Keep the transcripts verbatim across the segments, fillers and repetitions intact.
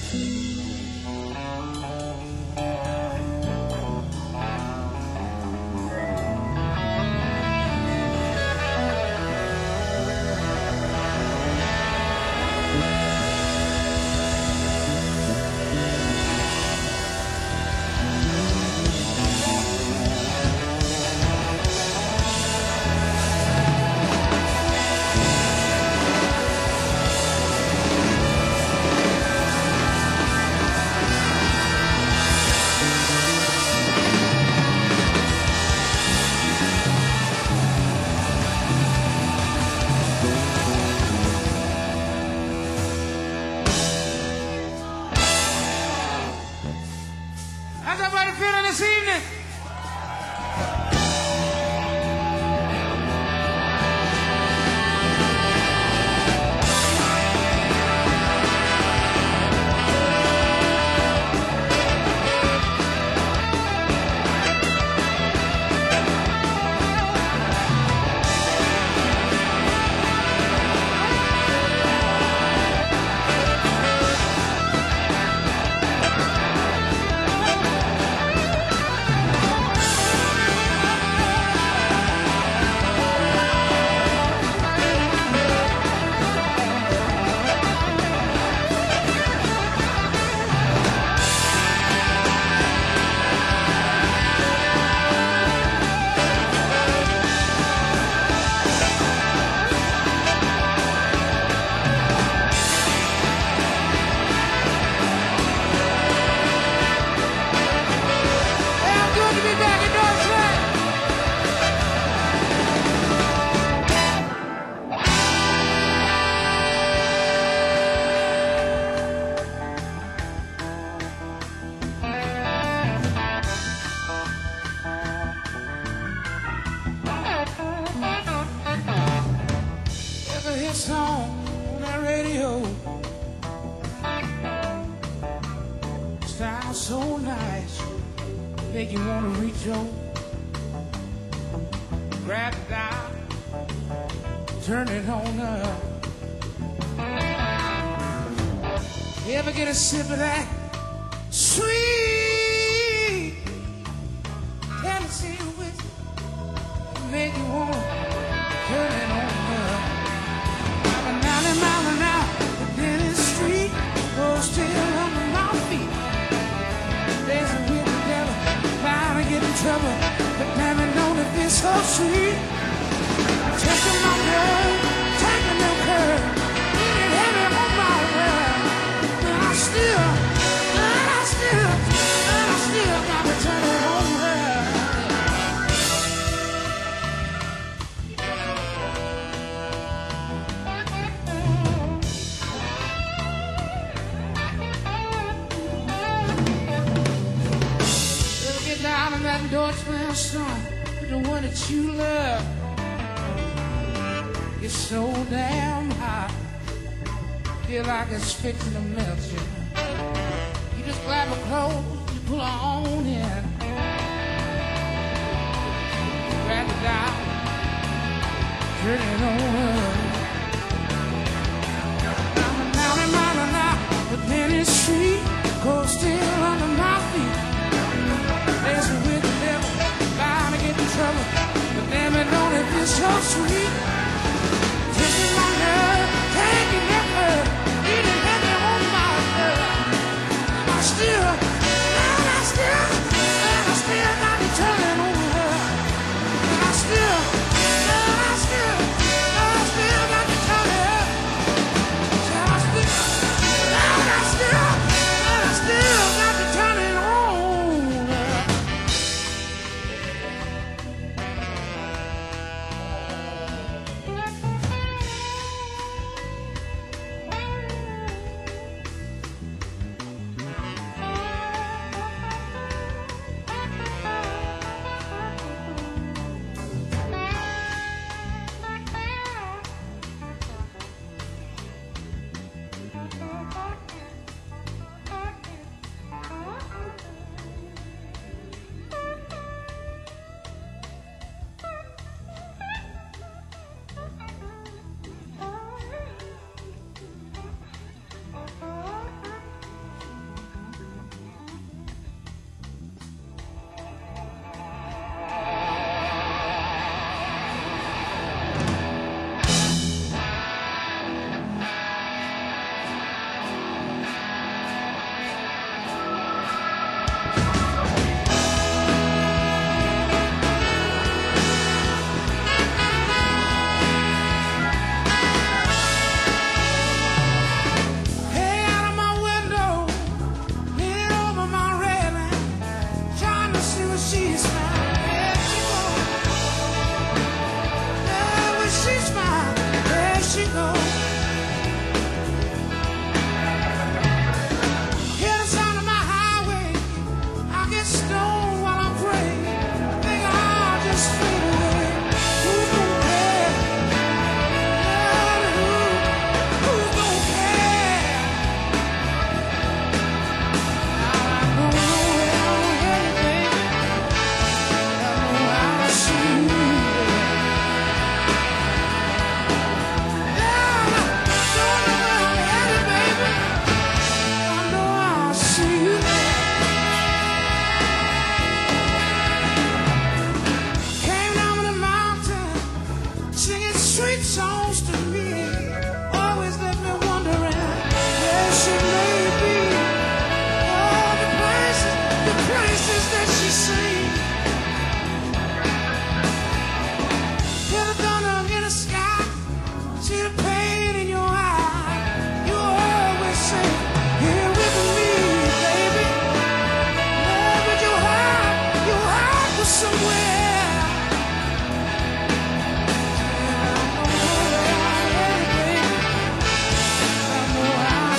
How's everybody feeling this evening? Song on that radio sounds so nice, make you want to reach over, grab it down, turn it on up. You ever get a sip of that sweet Tennessee whiskey, make you want to turn it on up. Mile an hour, in the street, goes still under my feet. There's a with the devil, bound to get in trouble, but never known if it's so sweet. Taking my blood, taking no curve, leaning heavy on my world. But I still, but I still, but I still got to turn it on her. Down in that door slam song with the one that you love. It's so damn hot, feel like it's fixing to melt you. You just grab her clothes, you pull her on in, grab it down, turn it on. I'm a mountain, mountain out, but then it's street, goes still under my feet. Dancing with the devil, bound to get in trouble, but damn it, don't it feel so sweet? Taking my nerve, taking your nerve, eating heavy on my nerve. I still, and I still, and I still got me turning on her. And I still, and I still, and I still.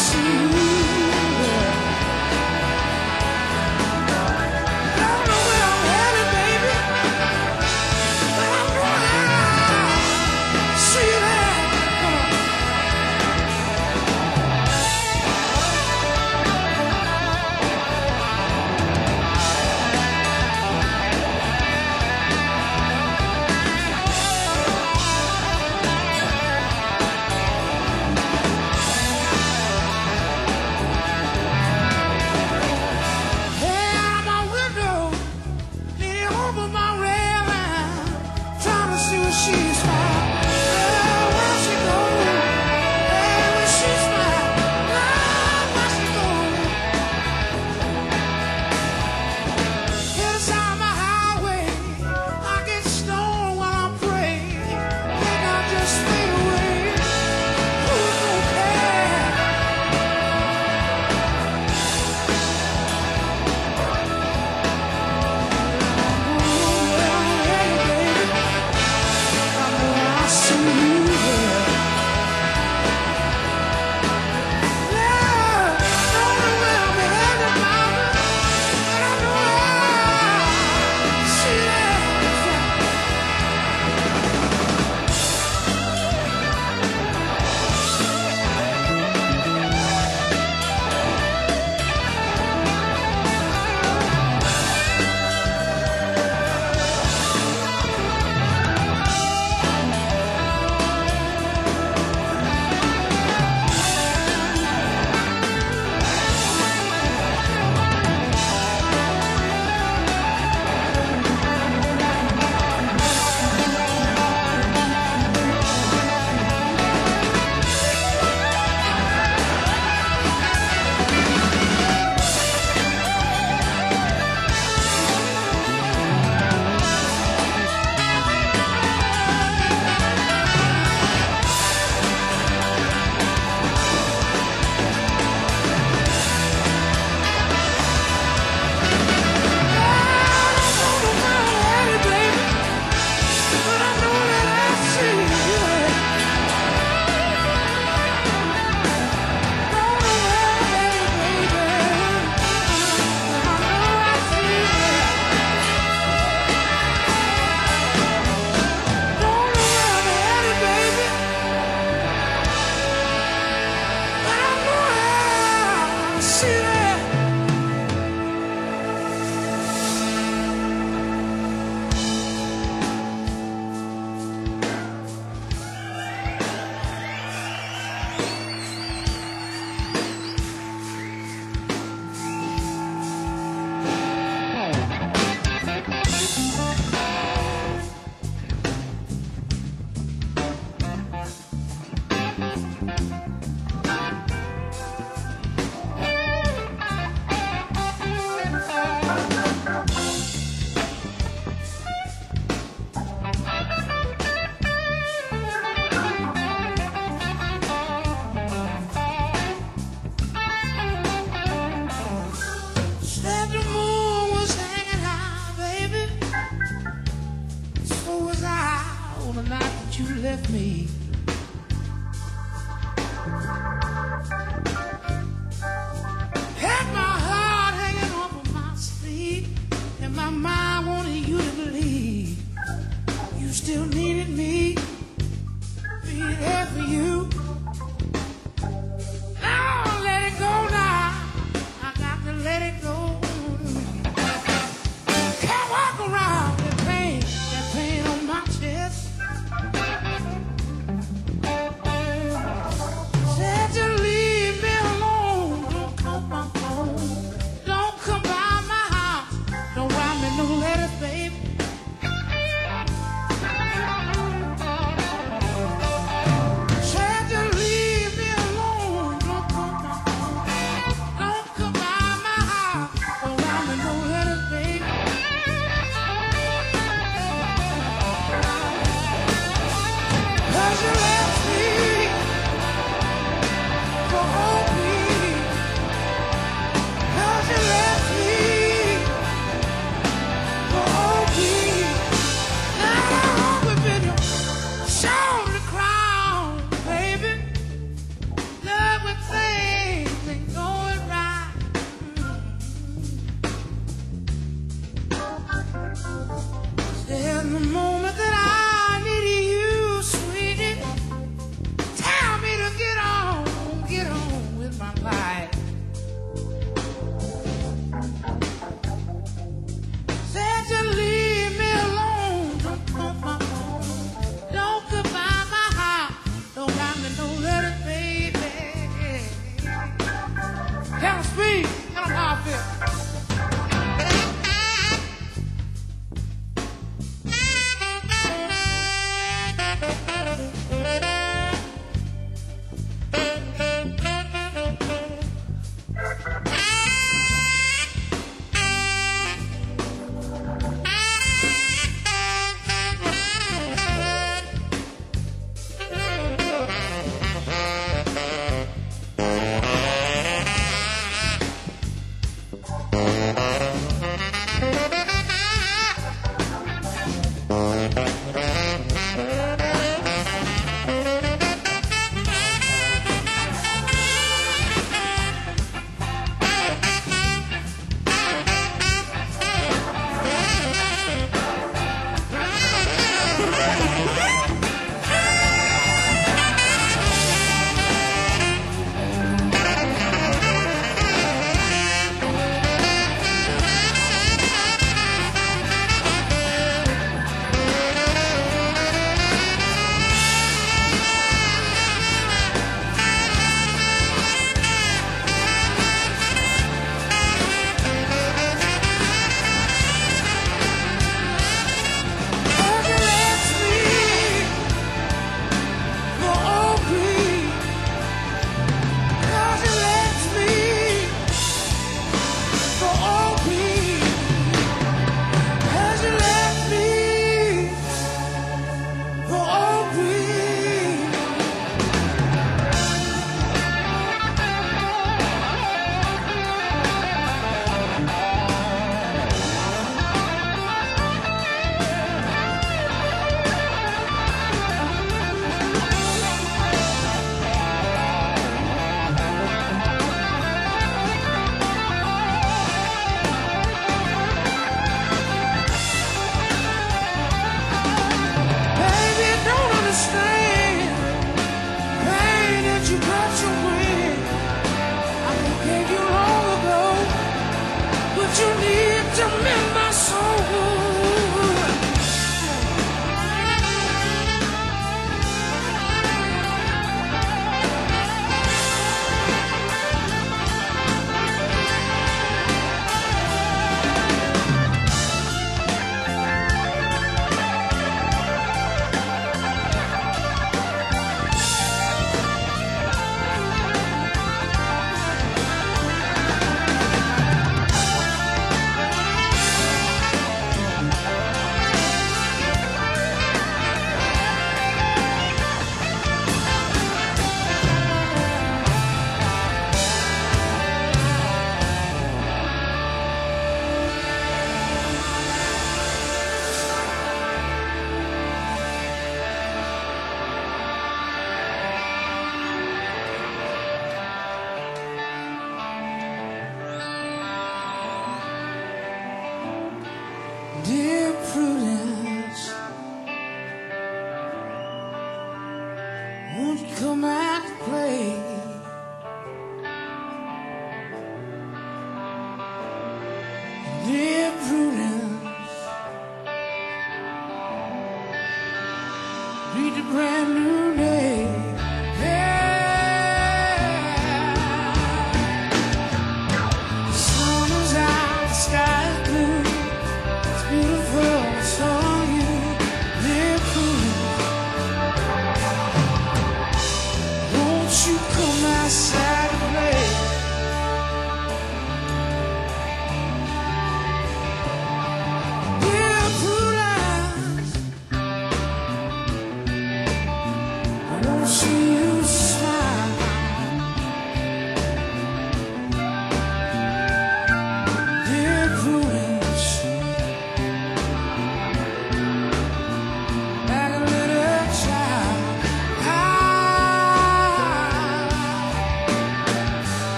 left me. Had my heart hanging off of my sleeve, and my mind wanted you to believe you still needed me, be there for you. Now let it go now, I got to let it go. Can't walk around with pain, that pain on my chest. Said you leave me alone, don't come my phone, don't come by my house, don't write me no letters, baby.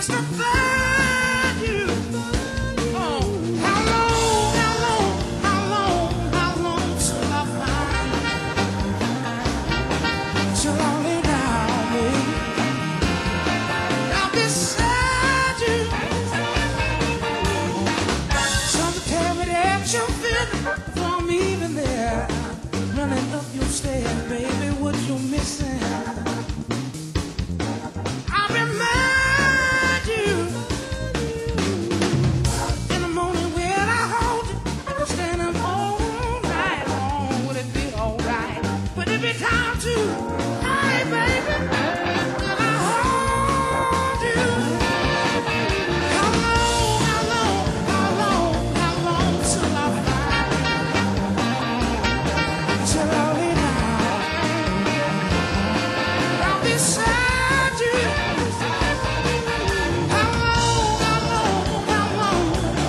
just to find you. Oh, how long, how long, how long, how long till I find you? Till I lay down, baby. I'll beside you. Something tell me that you're feeling before I'm even there. Running up your stairs, baby, what you missing? I'll remind you in the morning when I hold you. I'm standing all night long. Would it be alright? Would it be time to, hey, baby, will I hold you? How long, how long, how long, how long till I find, till I lay down, I'll be beside you. How long, how long, how long,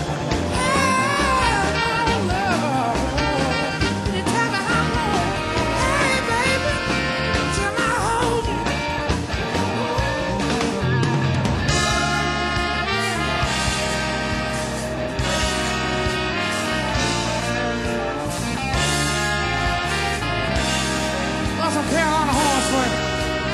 how long, love? Can you tell me how long? Hey, baby, till I hold you. Got some Carolina horns for you.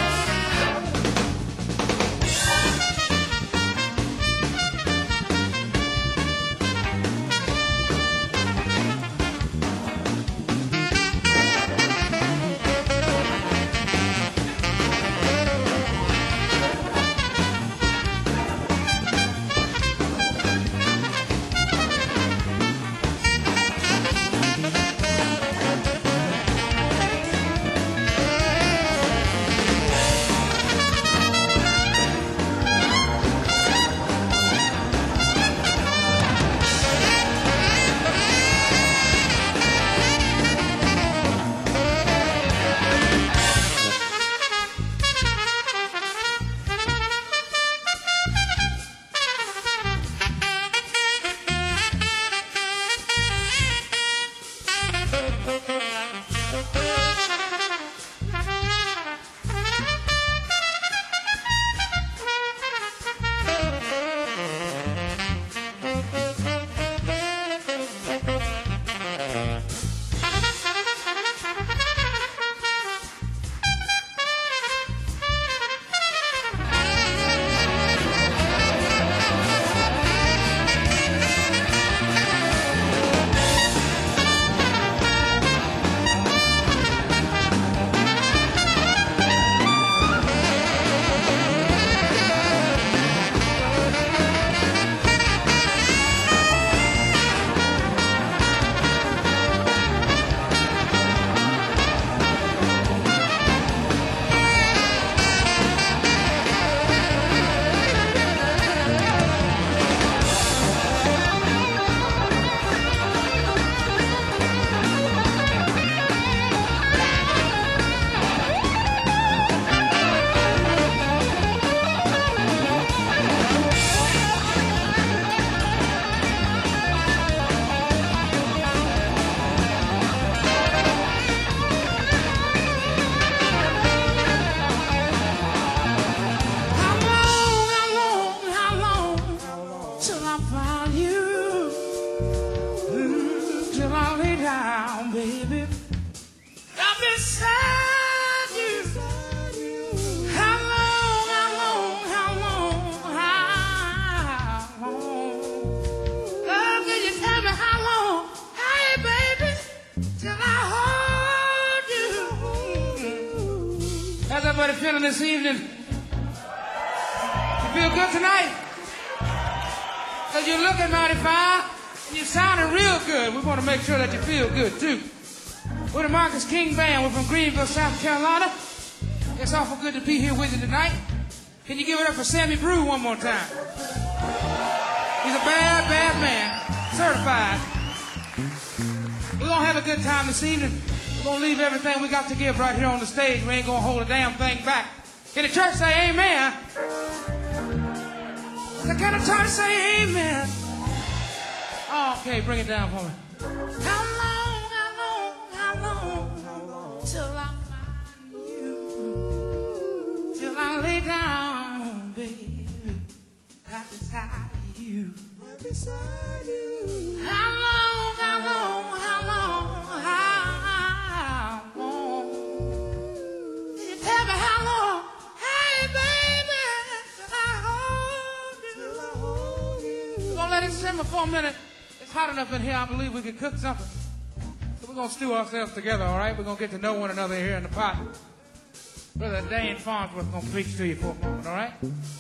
How long, how long, how long till I find you? Mm, till I lay down, baby. I'm beside you. How long, how long, how long, how long? Love, can you tell me how long? Hey, baby, till I hold you. How's everybody feeling this evening? You feel good tonight? Cause you're looking mighty fine and you're sounding real good. We want to make sure that you feel good too. We're the Marcus King Band. We're from Greenville, South Carolina. It's awful good to be here with you tonight. Can you give it up for Sammy Brew one more time? He's a bad, bad man. Certified. We're gonna have a good time this evening. We're gonna leave everything we got to give right here on the stage. We ain't gonna hold a damn thing back. Can the church say amen? Can the church say amen? Oh, okay, bring it down for me. How long, how long, how long, how long till I find you? Till I lay down, baby. you. Right beside you. How long, how long, how long, how long? You tell me how long? Hey, baby, till I hold you. Till I hold you. We're gonna let it simmer for a minute. It's hot enough in here, I believe we can cook something. So we're gonna stew ourselves together, all right? We're gonna get to know one another here in the pot. Brother Dane Farnsworth gonna preach to you for a moment, all right?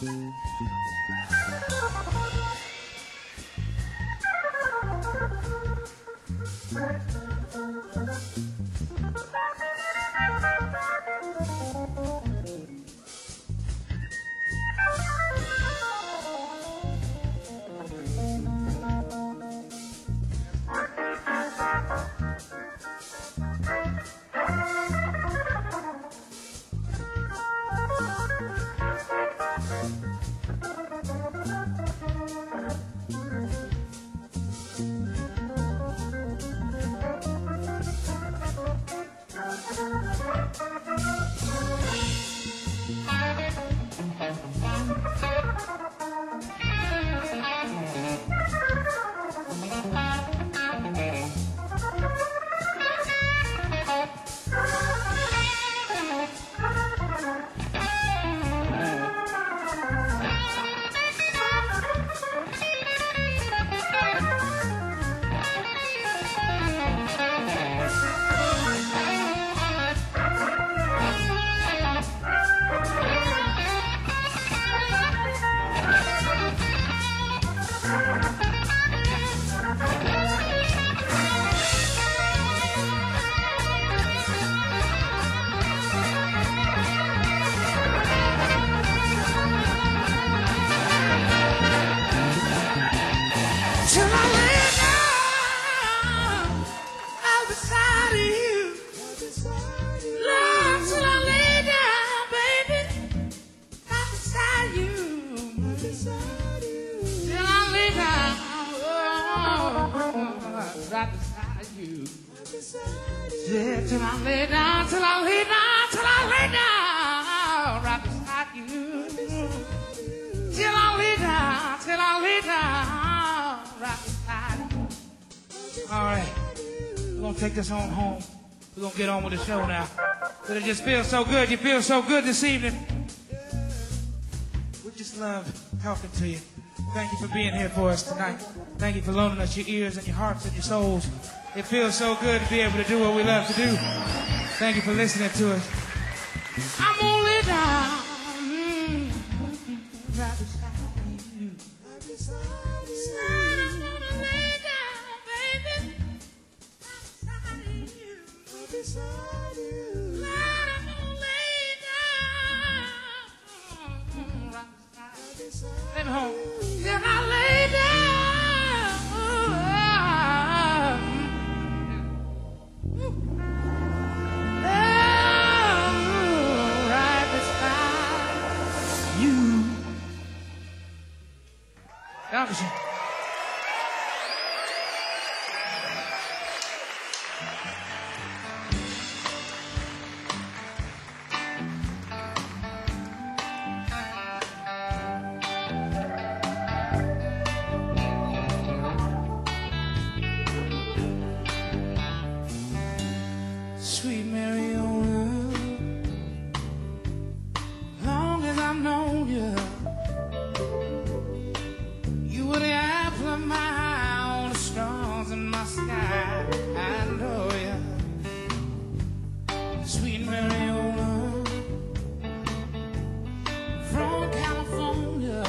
Yeah, till I lay down, till I lay down, till I lay down, right beside you. Till I lay down, till I lay down, right beside you. All right, we're gonna take this on home. We're gonna get on with the show now. But it just feels so good. You feel so good this evening. We just love talking to you. Thank you for being here for us tonight. Thank you for loaning us your ears and your hearts and your souls. It feels so good to be able to do what we love to do. Thank you for listening to us. I'm only down, mm, right beside you. Right beside you. I'm gonna lay down, baby. Right beside you. Right beside you. I'm gonna lay down, right beside you. Let me home. Then I lay down. Dankeschön. Sweet Mariona, long as I've known you, you were the apple of my eye, all the stars in my sky. I know you, sweet Mariona, from California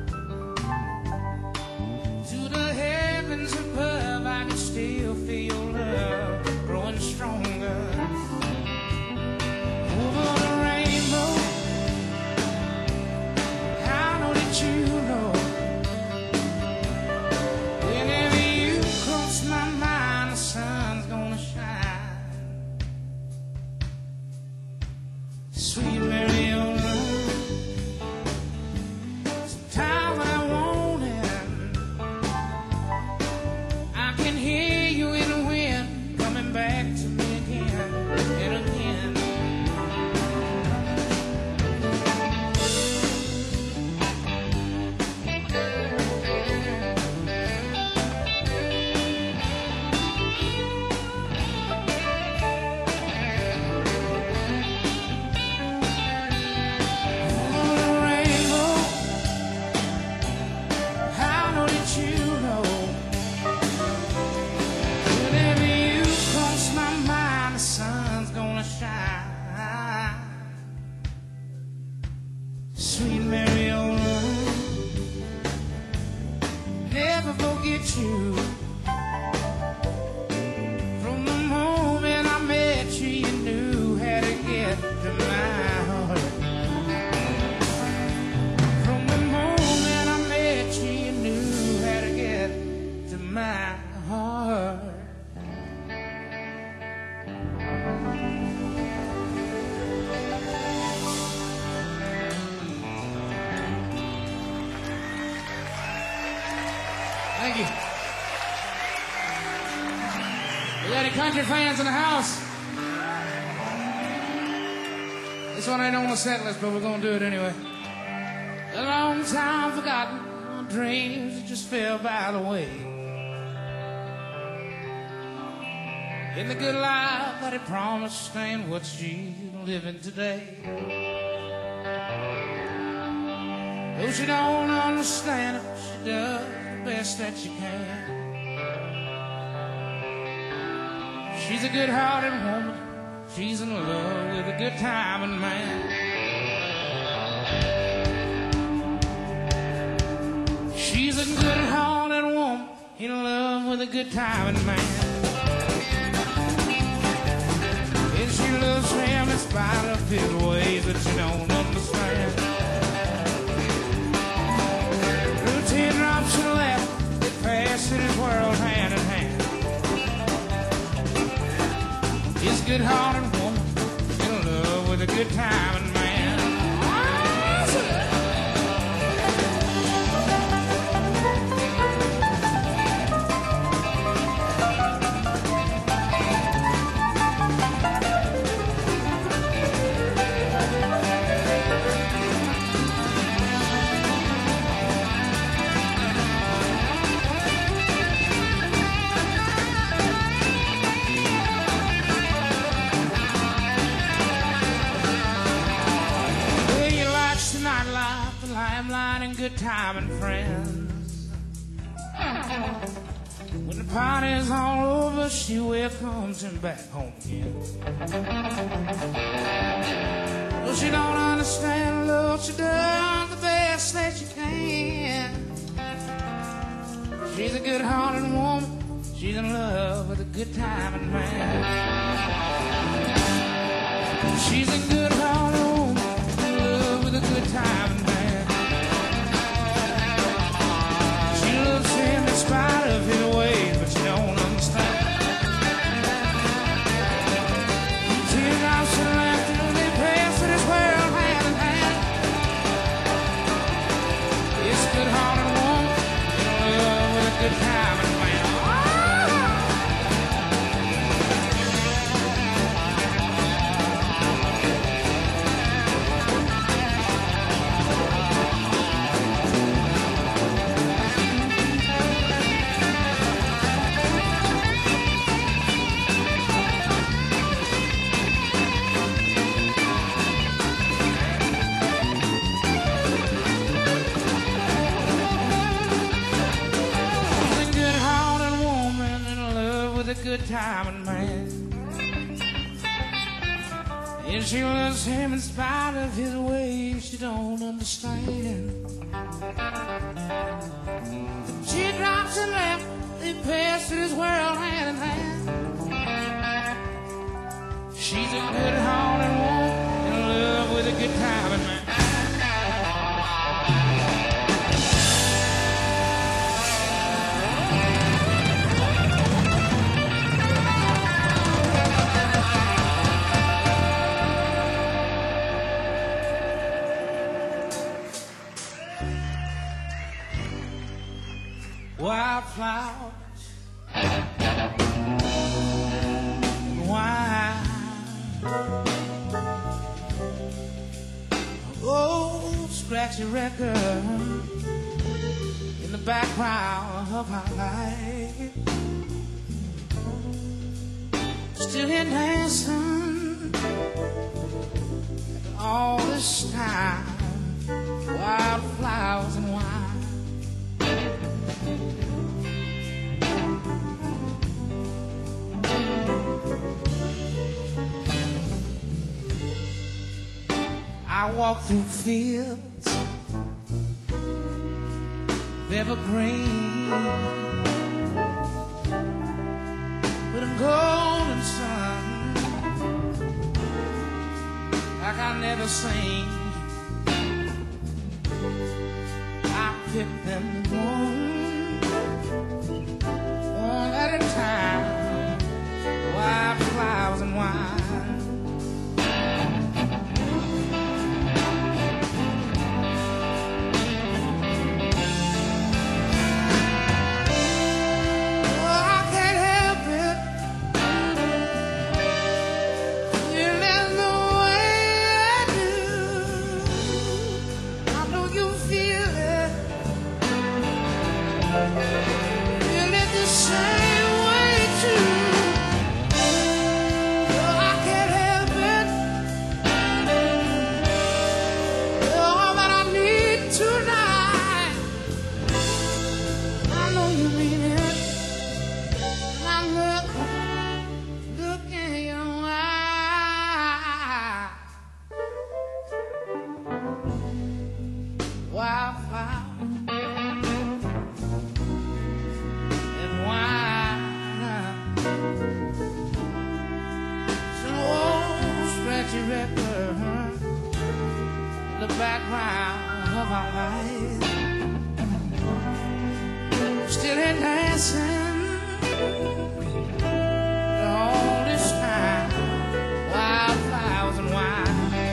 to the heavens above. I can still feel your love growing stronger. Over the rainbow, I know that you know. Whenever you cross my mind, the sun's gonna shine. Sweet Mariona, sometimes when I want it, I can hear you in the wind coming back to me again and again. Thank you. We got any country fans in the house? This one ain't on the set list, but we're gonna do it anyway. A long time forgotten, dreams that just fell by the way. In the good life that he promised ain't what she's living today. Though she don't understand it, she does the best that she can. She's a good-hearted woman. She's in love with a good-timing man. She's a good-hearted woman in love with a good-timing man. And she loves him in spite of his ways that she don't understand. Through teardrops she left, they passed in his world hand in hand. He's a good-hearted woman in love with a good-timing man. Limelight and good time and friends. When the party's all over, she welcomes him back home again. Well, she don't understand love, she does the best that she can. She's a good-hearted woman, she's in love with a good-timing man. She's a good-hearted woman, in love with a good-timing man. Him in spite of his ways, but you don't understand. Teardrops and laughter, they pass in this world hand in hand. It's a good-hearted woman in love with a good-timing man. Good-timing man, and she loves him in spite of his ways she don't understand. She drops and left, they pass through this world hand in hand. She's a good-hearted woman in love with a good-timing man. Wildflowers and wine, old scratchy record in the background of our life, still here dancing all this time. Wildflowers and wine. I walk through fields of evergreen with a golden sun like I never seen. I pick them one, one at a time, wildflowers and wine. background of our life. Still ain't dancing all this time, wildflowers and wine.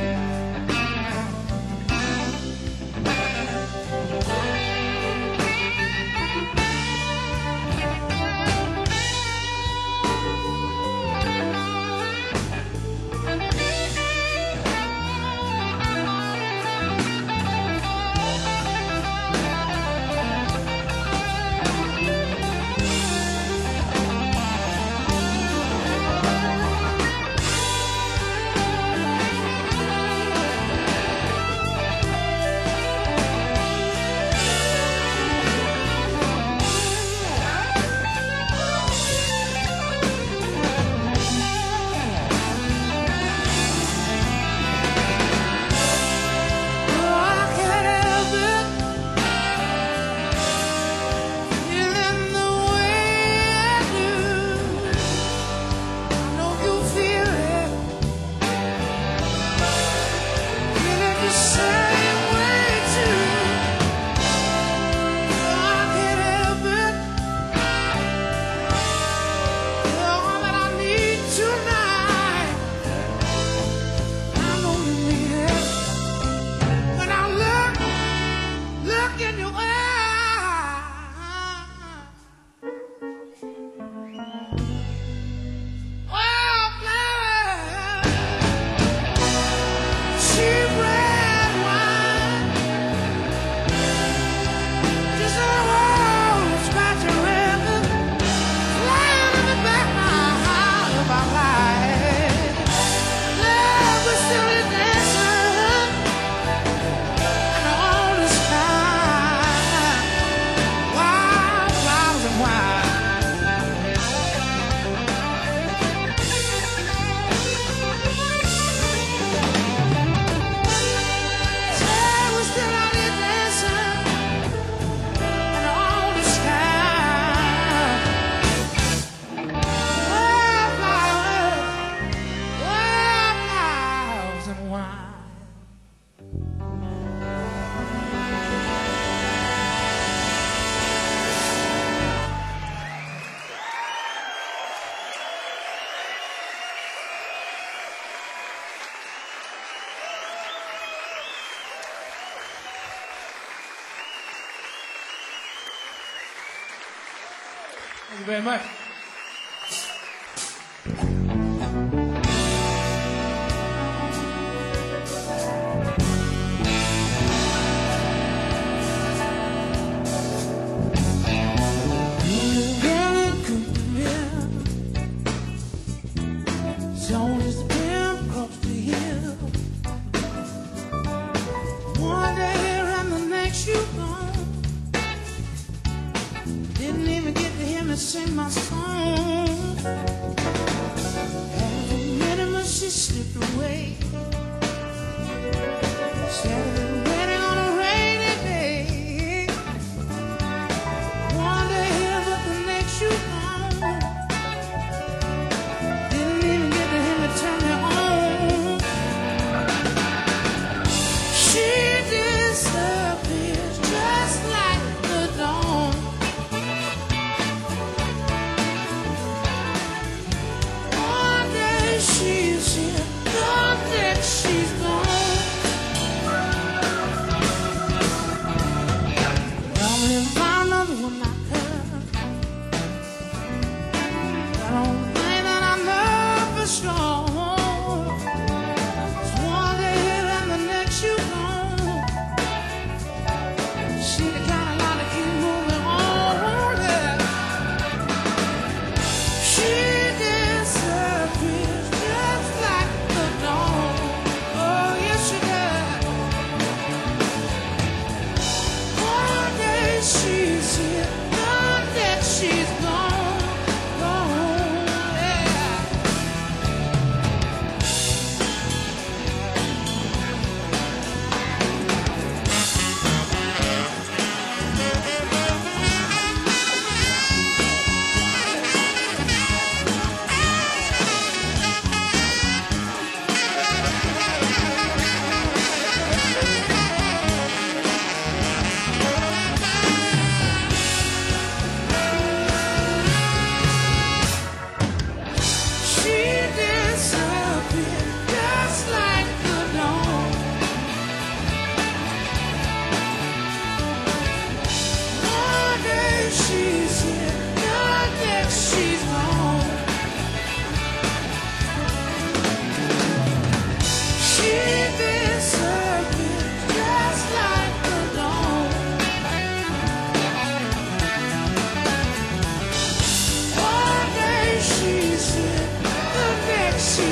Thank you very much. Sing my song. After a minute, she slipped away. Saturday waiting on a rainy day. One day here, but the next you gone. Didn't even get to him to turn me on. She disappears just like the dawn. She's here, one day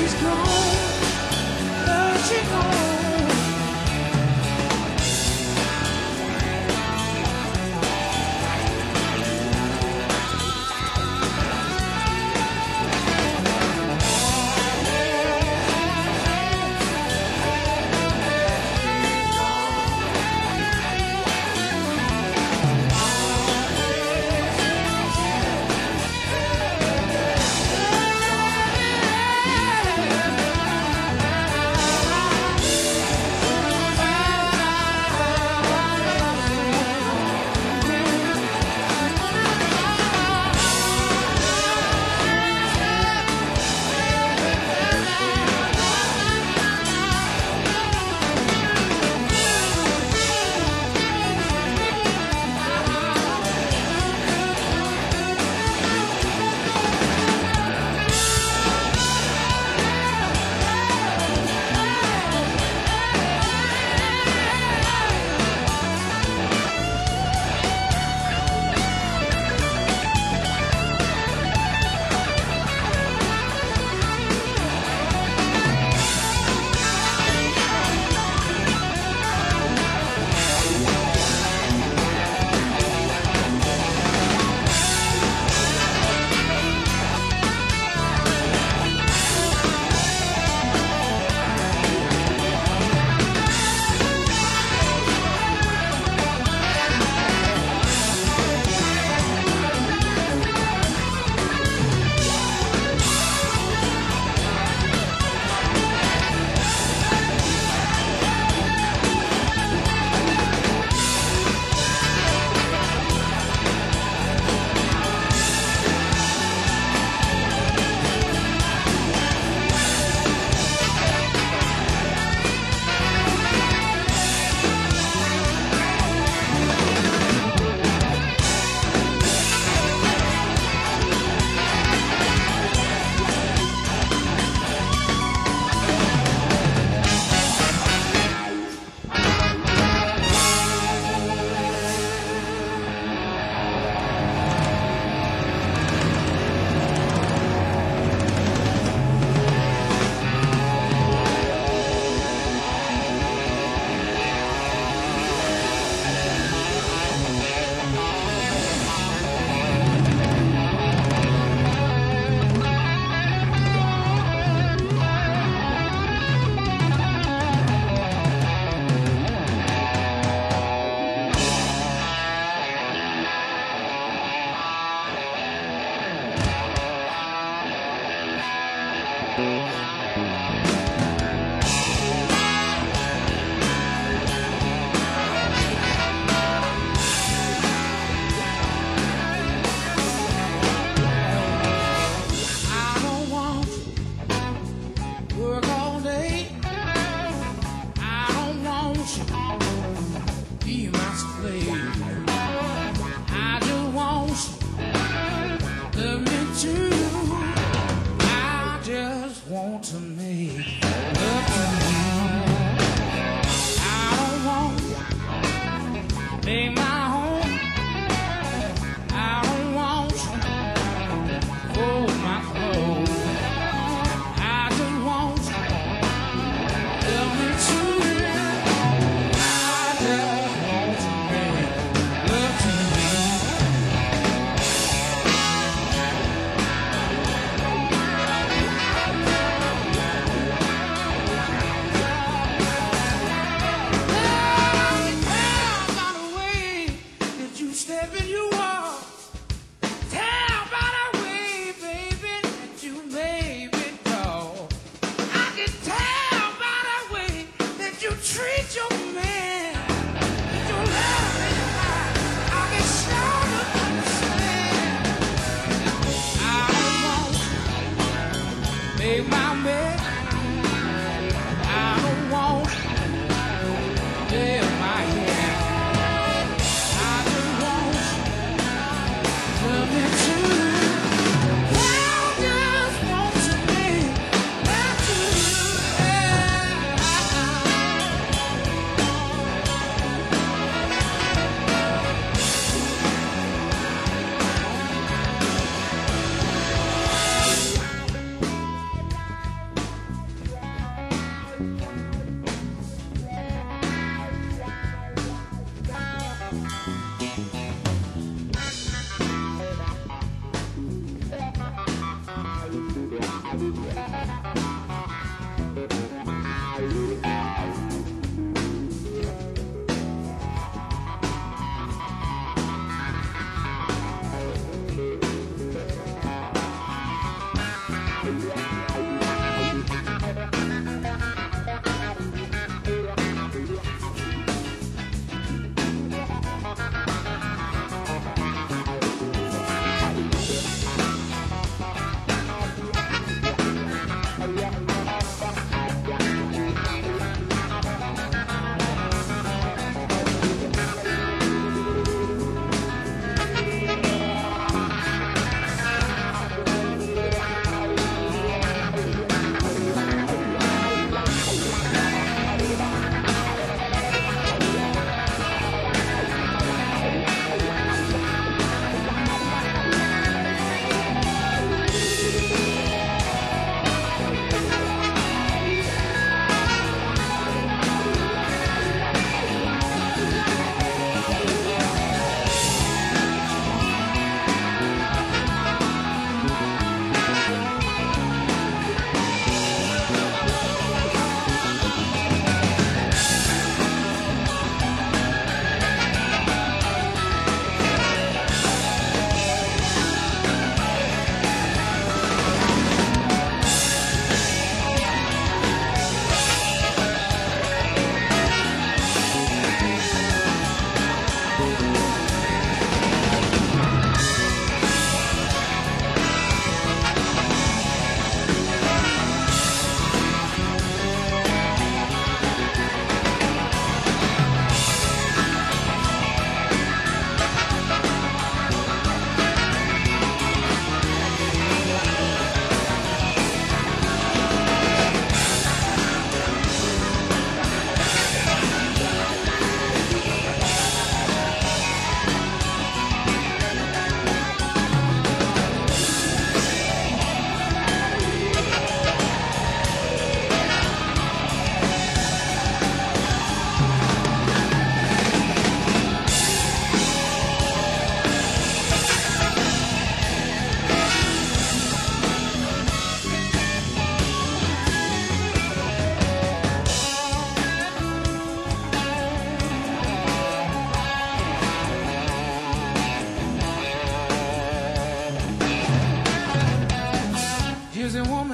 she's gone, but she's gone.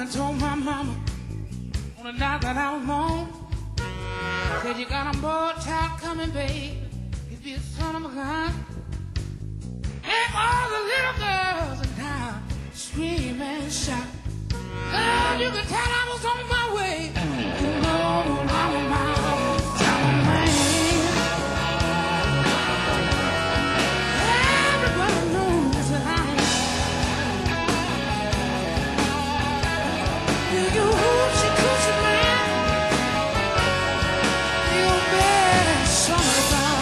and told my mama on the night that I was home. Said you got a boy child coming, babe. He'd be a son of a gun. Make all the little girls in town scream and shout. Girl, you can tell I was on my way. You know I'm on my hometown man. Everybody knows that I am. You you hoochie coochie man. Your best summertime.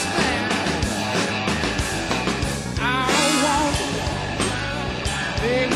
Big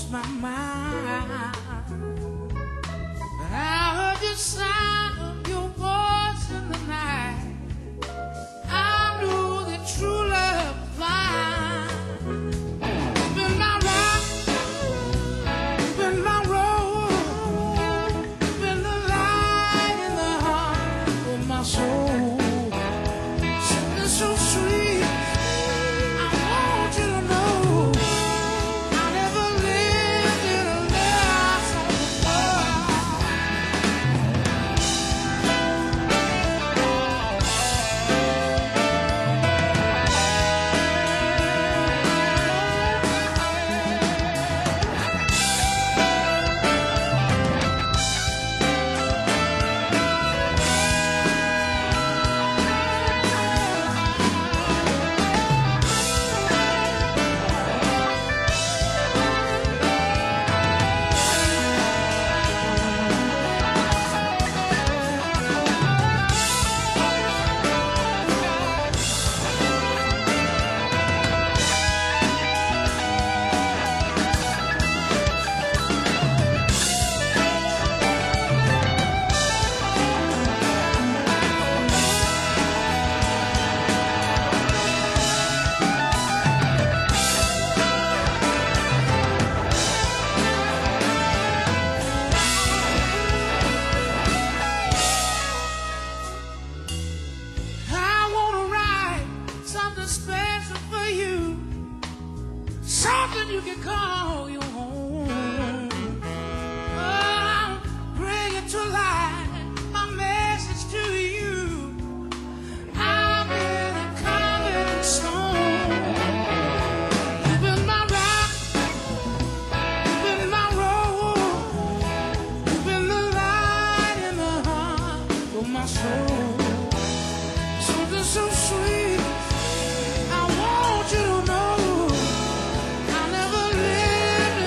lost my mind. But I heard the sound of your voice in the night. I knew that true love was mine. You've been my rock, you've been my road, you've been the light in the heart of my soul. Something so sweet, I want you to know. I never lived in a love so before. I wanna write something special for you, something you can call your home. Oh, bring it to life, my message to you. I've been a carving stone. You've been my rock, you've been my road, you've been the light in the heart of my soul. Something so sweet, I want you to know. I never lived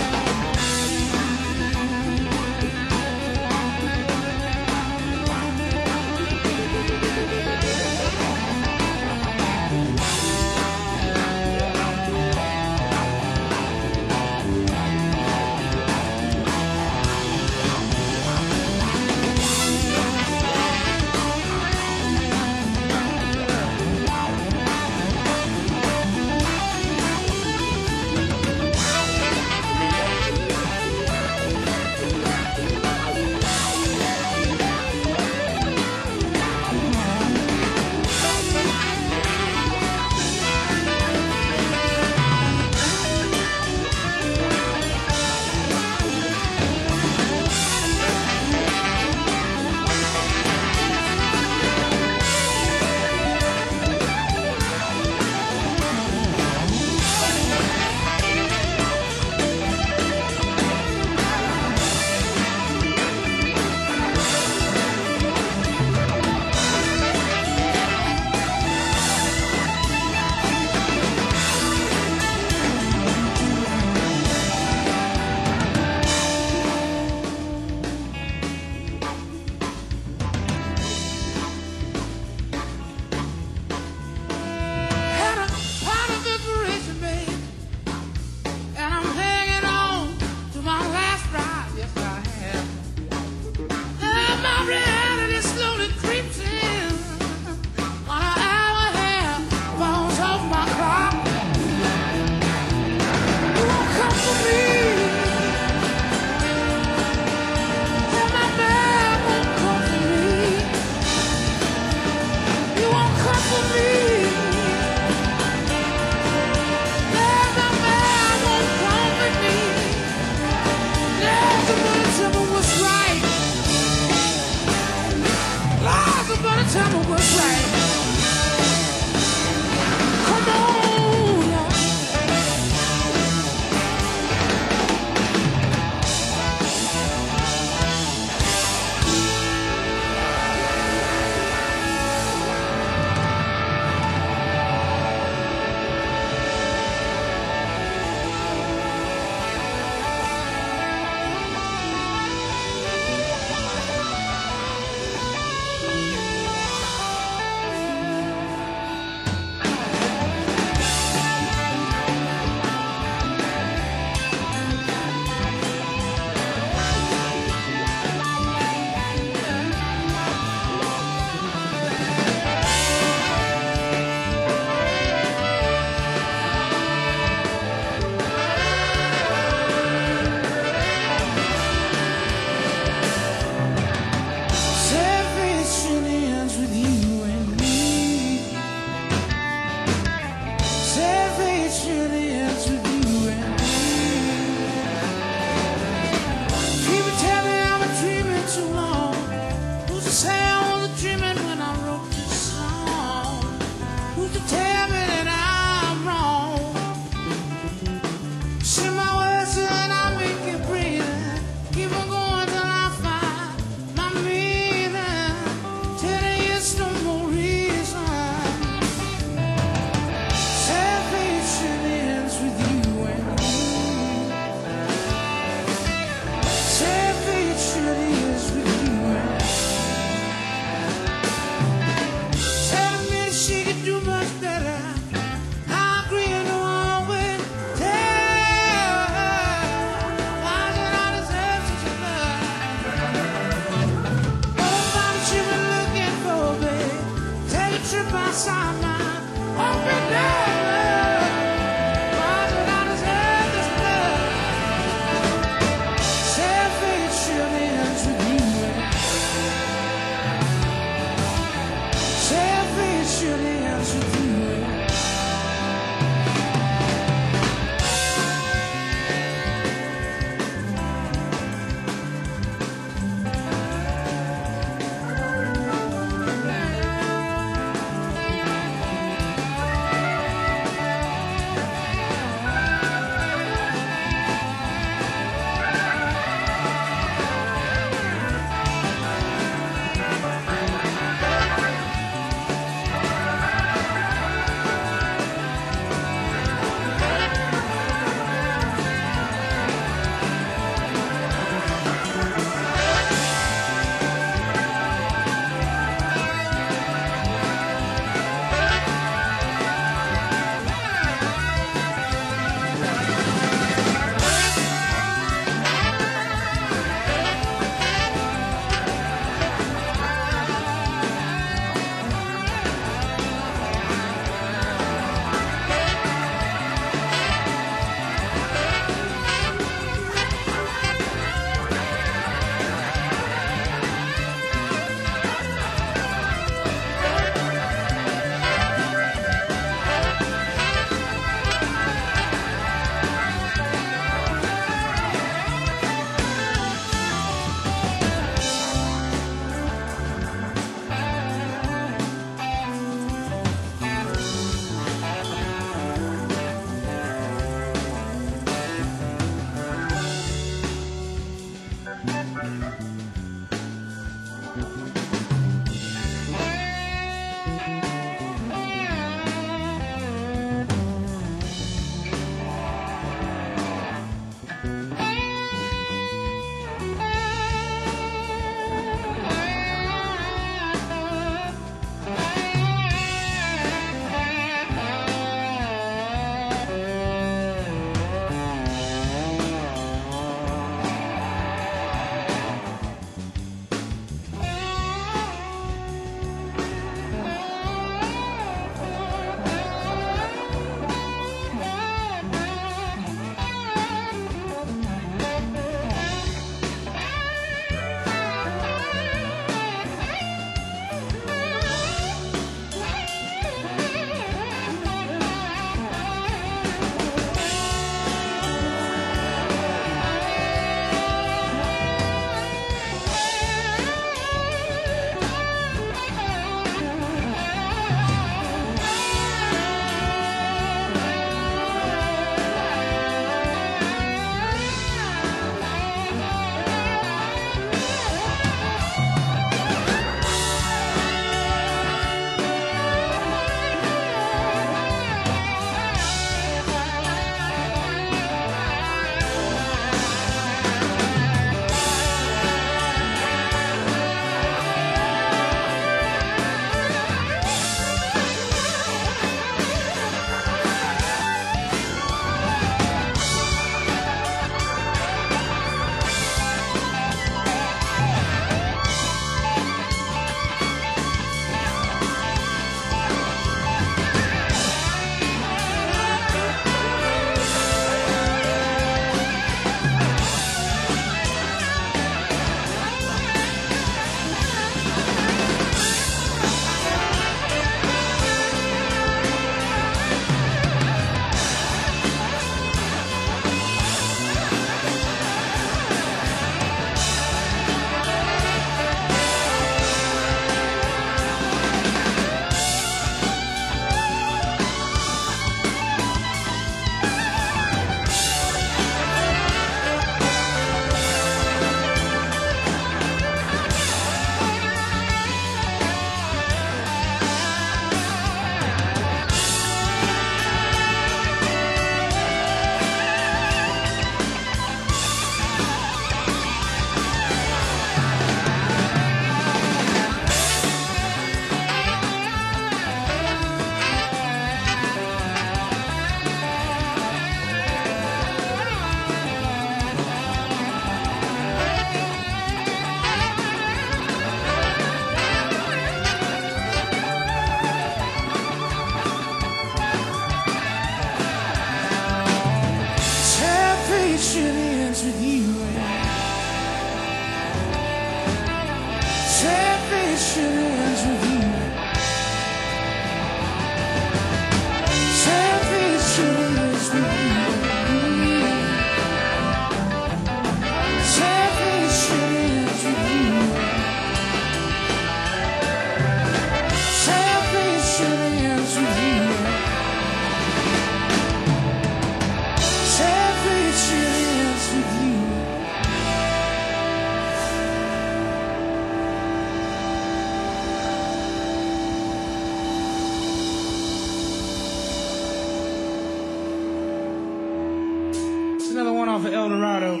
Off of El Dorado.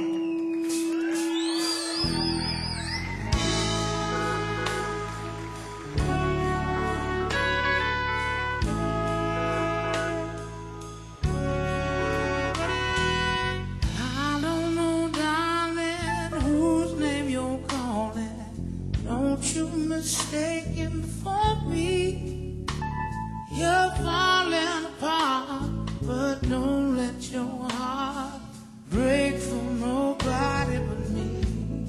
I don't know, darling, whose name you're calling. Don't you mistake him for me. You're falling apart, but don't let your heart break for nobody but me.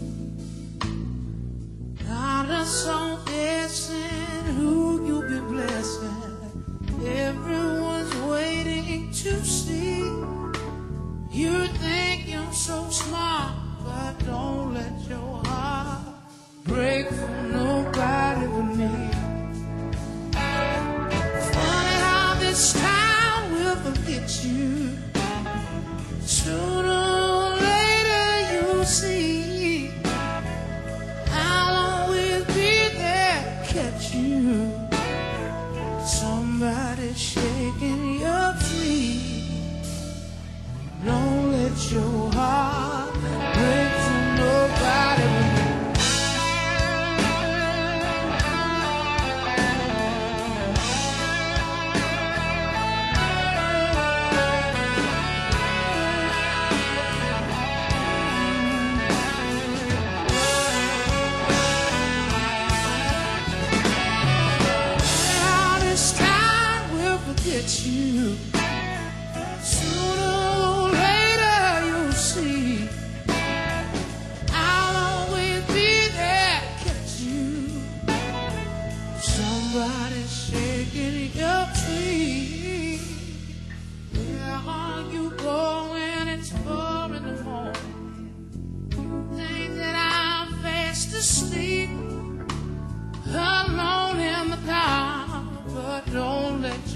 Not a soul guessing who you'll be blessing. Everyone's waiting to see. You think you're so smart, but don't let your heart break for nobody but me. Funny how this time will forget you. Sooner or later you'll see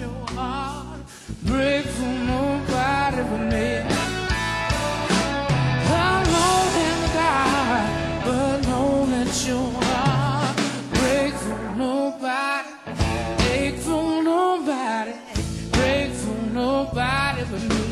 your heart break for nobody but me. Alone in the dark, but don't let your heart break for nobody, break for nobody, break for nobody but me.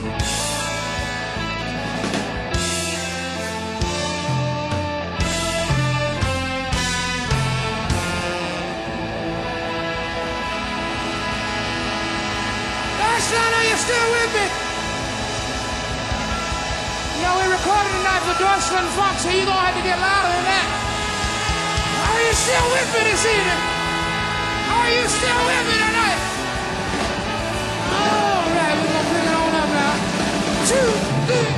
Son, are you still with me? You know, we recorded tonight for Deutschland Funk, so you're gonna have to get louder than that. Are you still with me this evening? Are you still with me tonight? All right, we're gonna pick it on up now. Two, three.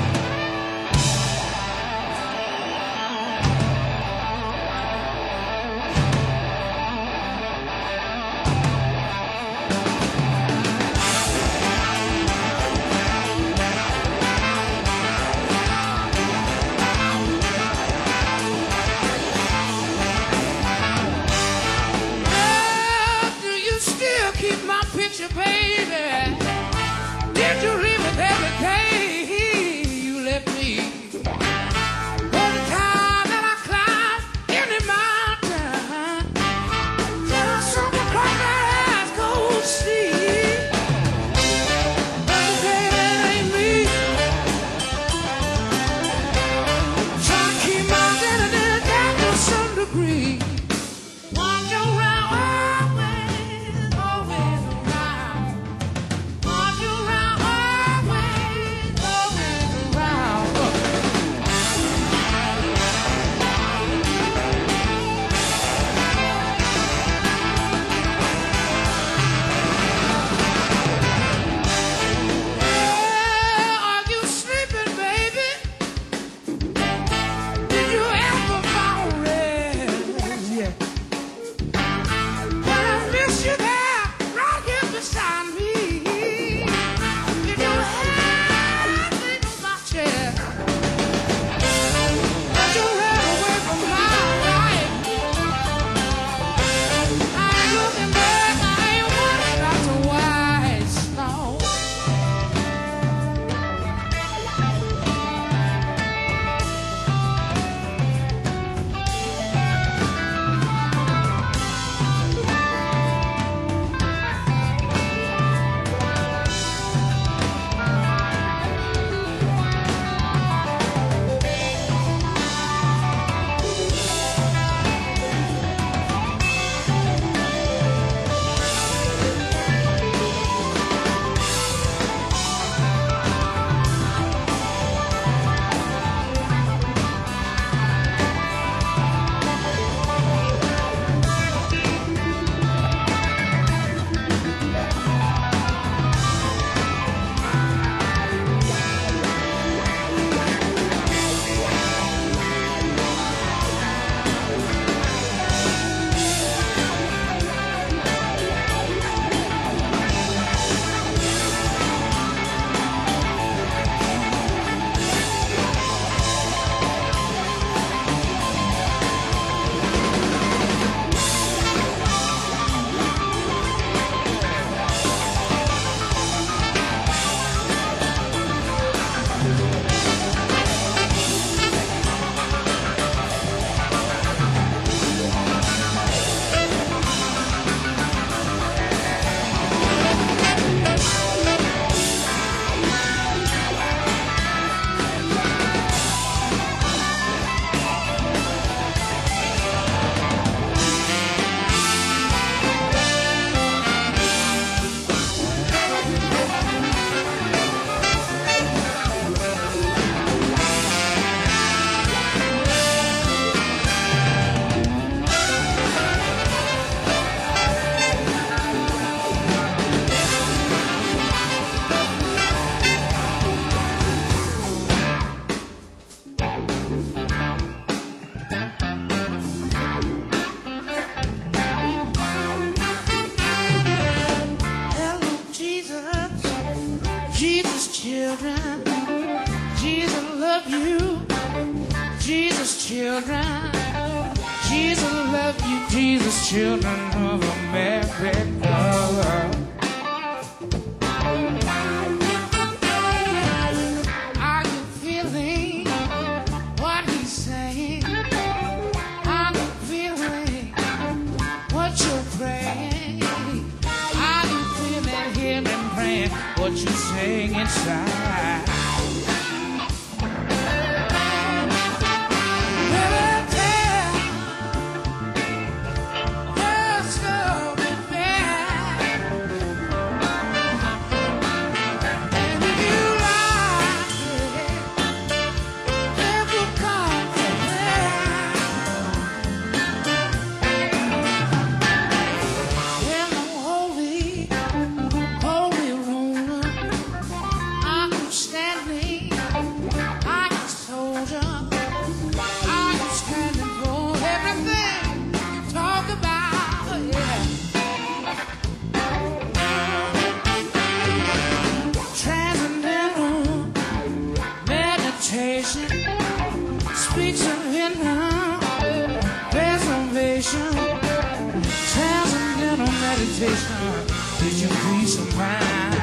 Baby, did you leave it every day you left me? One time that I climbed any mountain, till I saw my cross my eyes go see. But today that ain't me. Try to keep my identity down to some degree. Wander around, always, always around. Wander around, always, always around. Yeah, are you sleeping, baby? Did you ever fall rest? Yeah. When I miss you there, right here beside me. If you had me on my chest, but you ran away from my life. I ain't looking back, I ain't worried about the white snow. children. Jesus love you, Jesus, children of America. what you're saying inside. Speaks of hidden preservation, transcendental meditation, gives you peace of mind.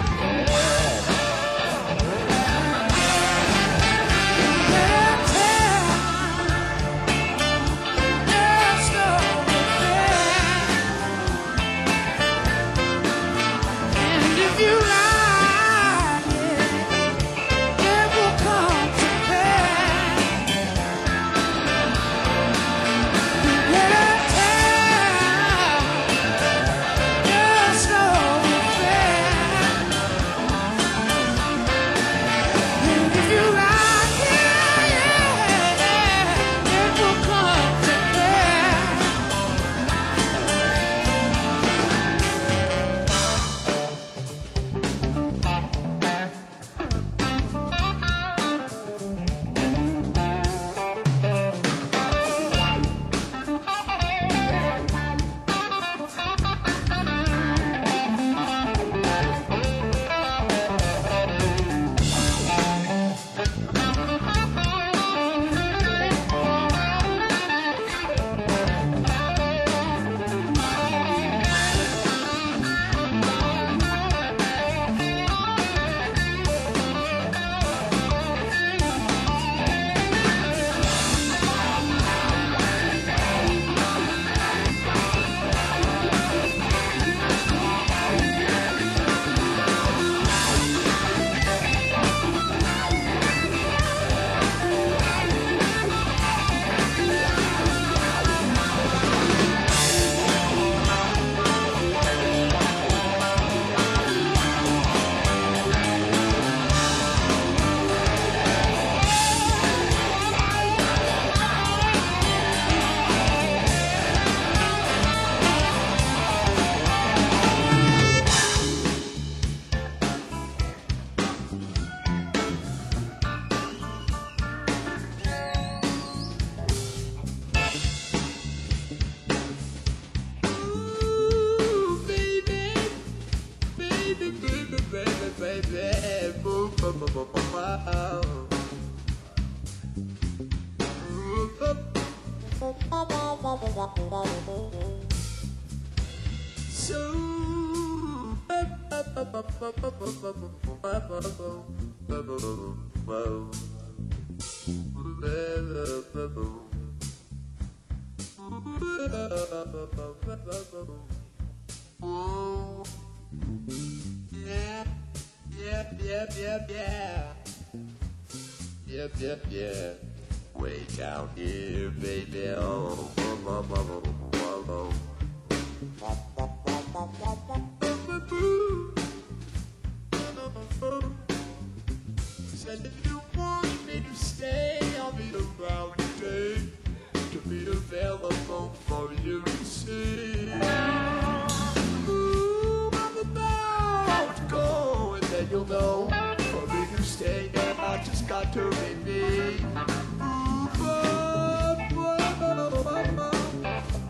Yeah, yep, yep, yep, yeah. Yep, yep, yeah. Way down here, baby. Oh, oh, oh, oh, oh, oh. Said if you want me to stay, I'll be around today to be available for you to see. Ooh, I'm about to go, and then you'll know. For me to stay, and I just got to be me. Ooh, oh, oh, oh, oh, oh.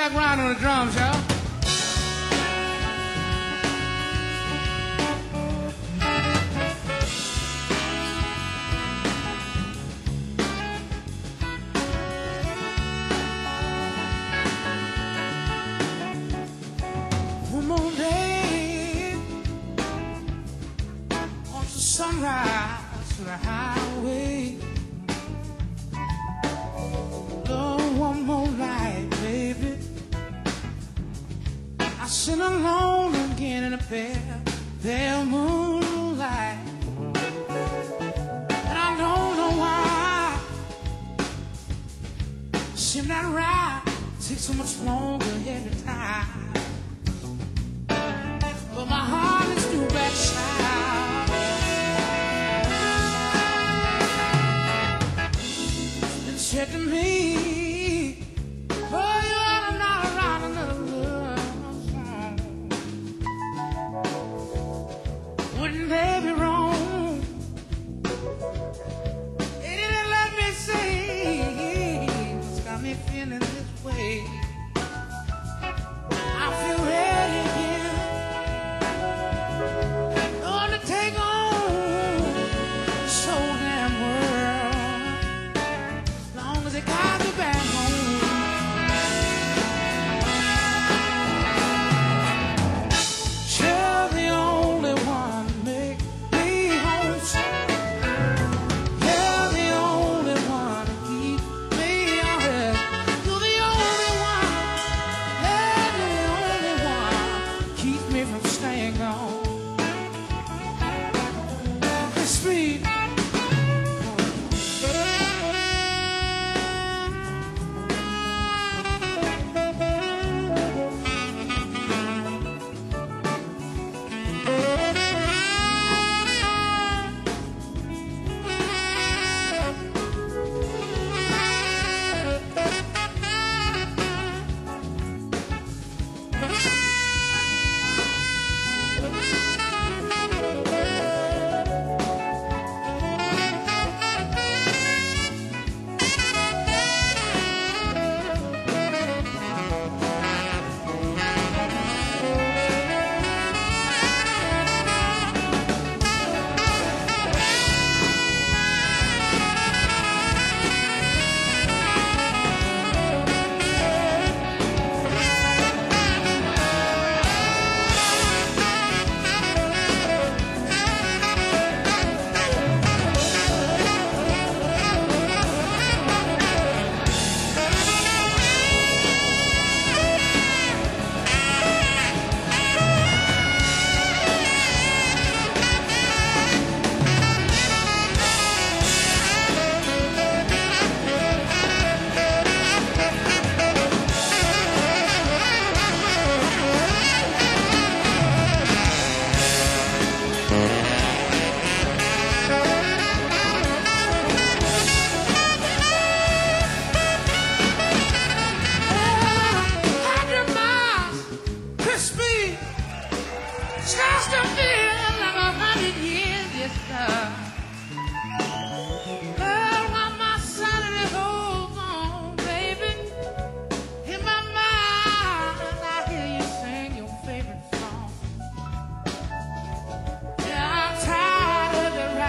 Jack Brown on the drums, y'all. One more day on the sunrise to the highway. Lord, one more night, baby. I sit alone again in a pale, pale moonlight, and I don't know why. Seem that ride takes so much longer every time. But my heart is due back south. And said to me, oh, you ought to not around another love song. Wouldn't they be wrong? They didn't let me say it's got me feeling this way. I feel ready again. Take on so damn world, long as it got me back home. You're the only one to make me homesick. You're the only one to keep me honest. You're the only one, you're the only one keep me from staying gone. Sweet. Just a feel like a hundred years, yes, sir. Love, while my sanity holds on, baby. In my mind, I hear you sing your favorite song. Yeah, I'm tired of the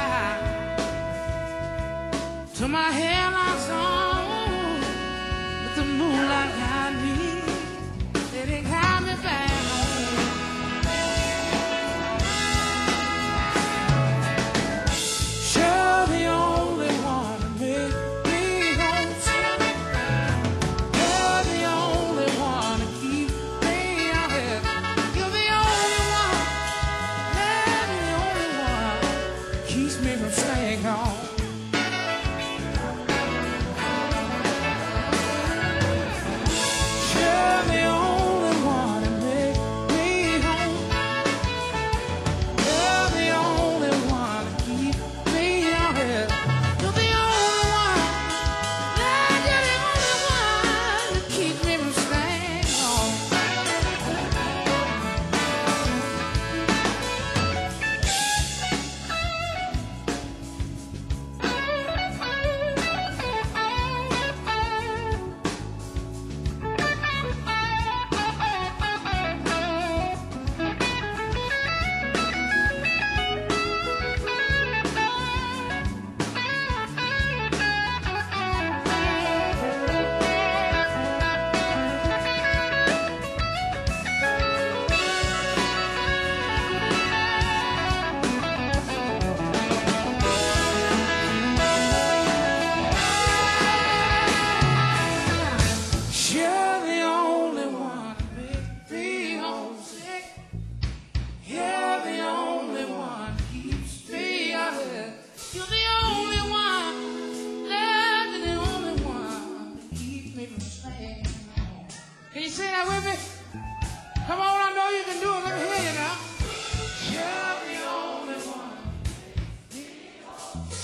ride till my hair locks on with the moonlight behind me. It ain't got me back. Keeps me from staying home.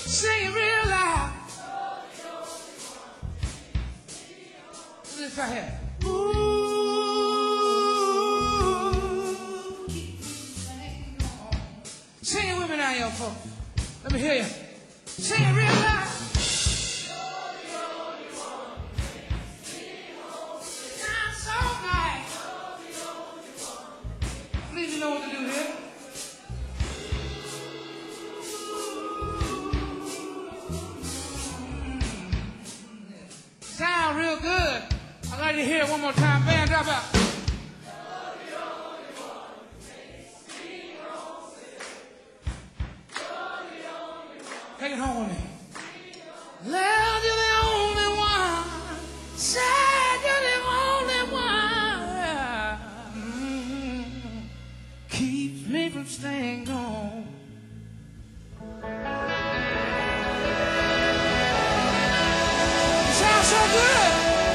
Sing it real loud. This right here. Ooh, sing it with me now, yo, folks. Let me hear you. Sing it real loud. Sounds so nice. Please, you know what to do here. Sound real good. I'd like to hear it one more time. Band, drop out. Take it home with me. Love, you're the only one. Sad, you're the only one. Mm-hmm. Keeps me from staying gone. It sounds so good.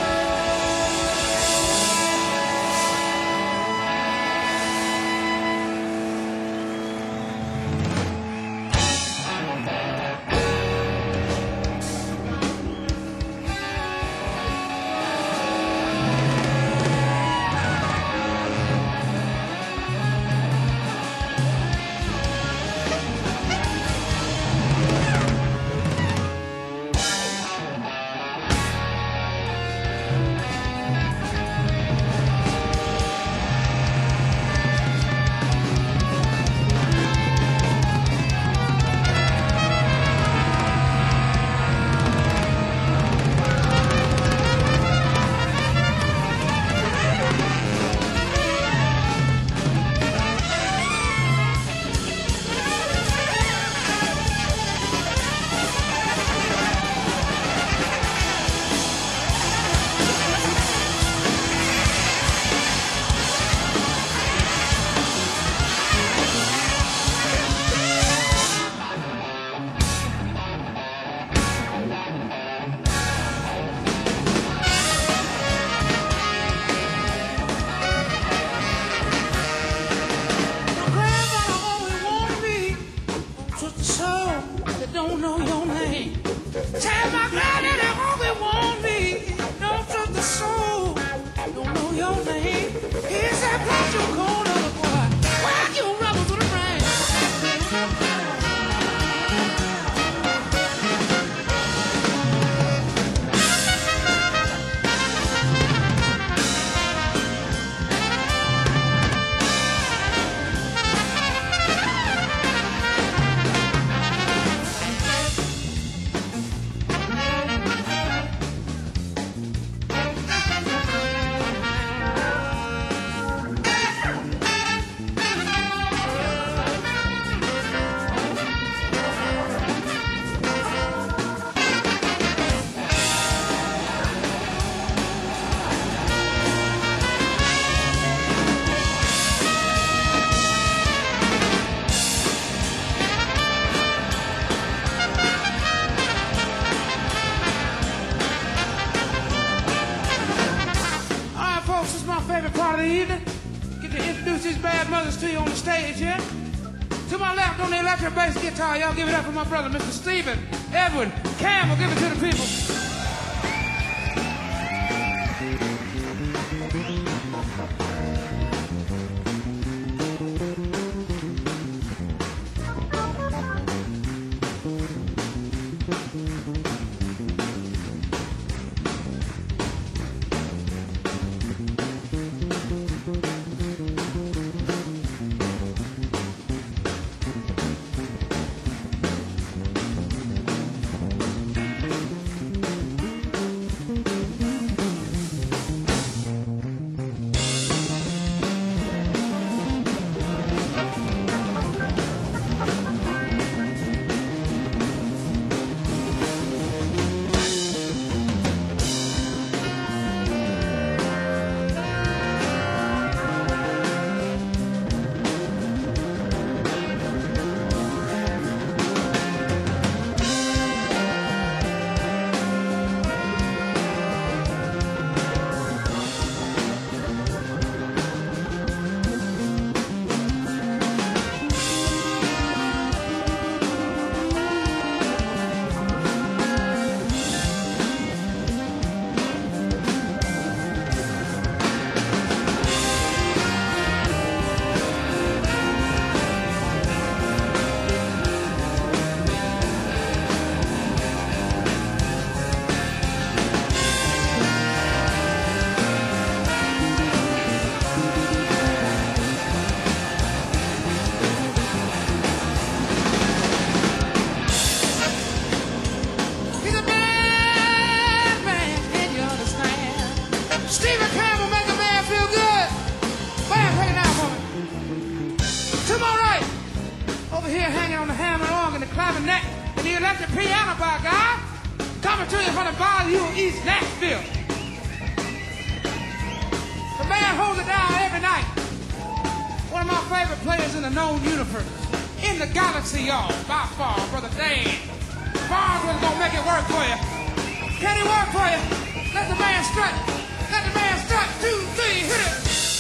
Don't know your name. Tell my granny they only want me. Don't trust the soul. Don't know your name. Here's that place you call little boy. Where you rebel to the rain. This is my favorite part of the evening. Get to introduce these bad mothers to you on the stage here. To my left on the electric bass guitar, y'all give it up for my brother, Mister Stephen Edwin Campbell. Give it to the people. piano by God, coming to you from the Bayou East Nashville. The man holds it down every night. One of my favorite players in the known universe, in the galaxy, y'all, by far, Brother Dan. Farnsworth's gonna make it work for you. Can he work for you? Let the man strut. Let the man strut. Two, three, hit it.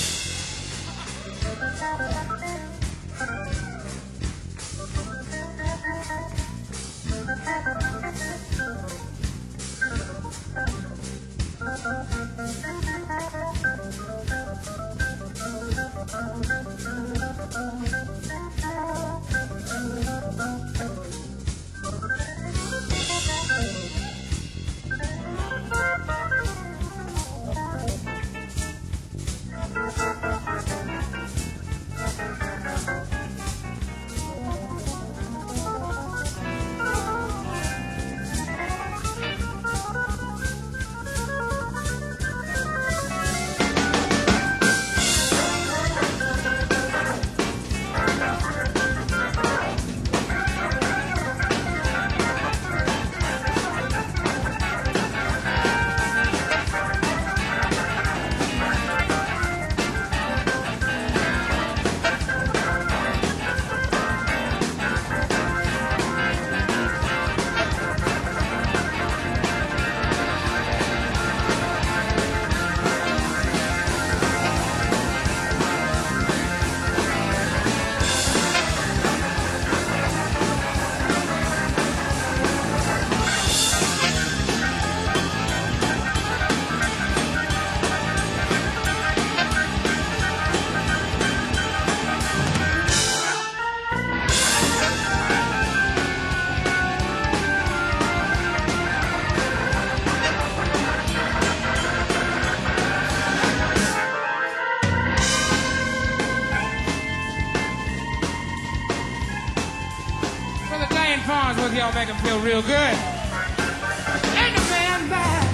Farnsworth, y'all make him feel real good. Ain't the man bad?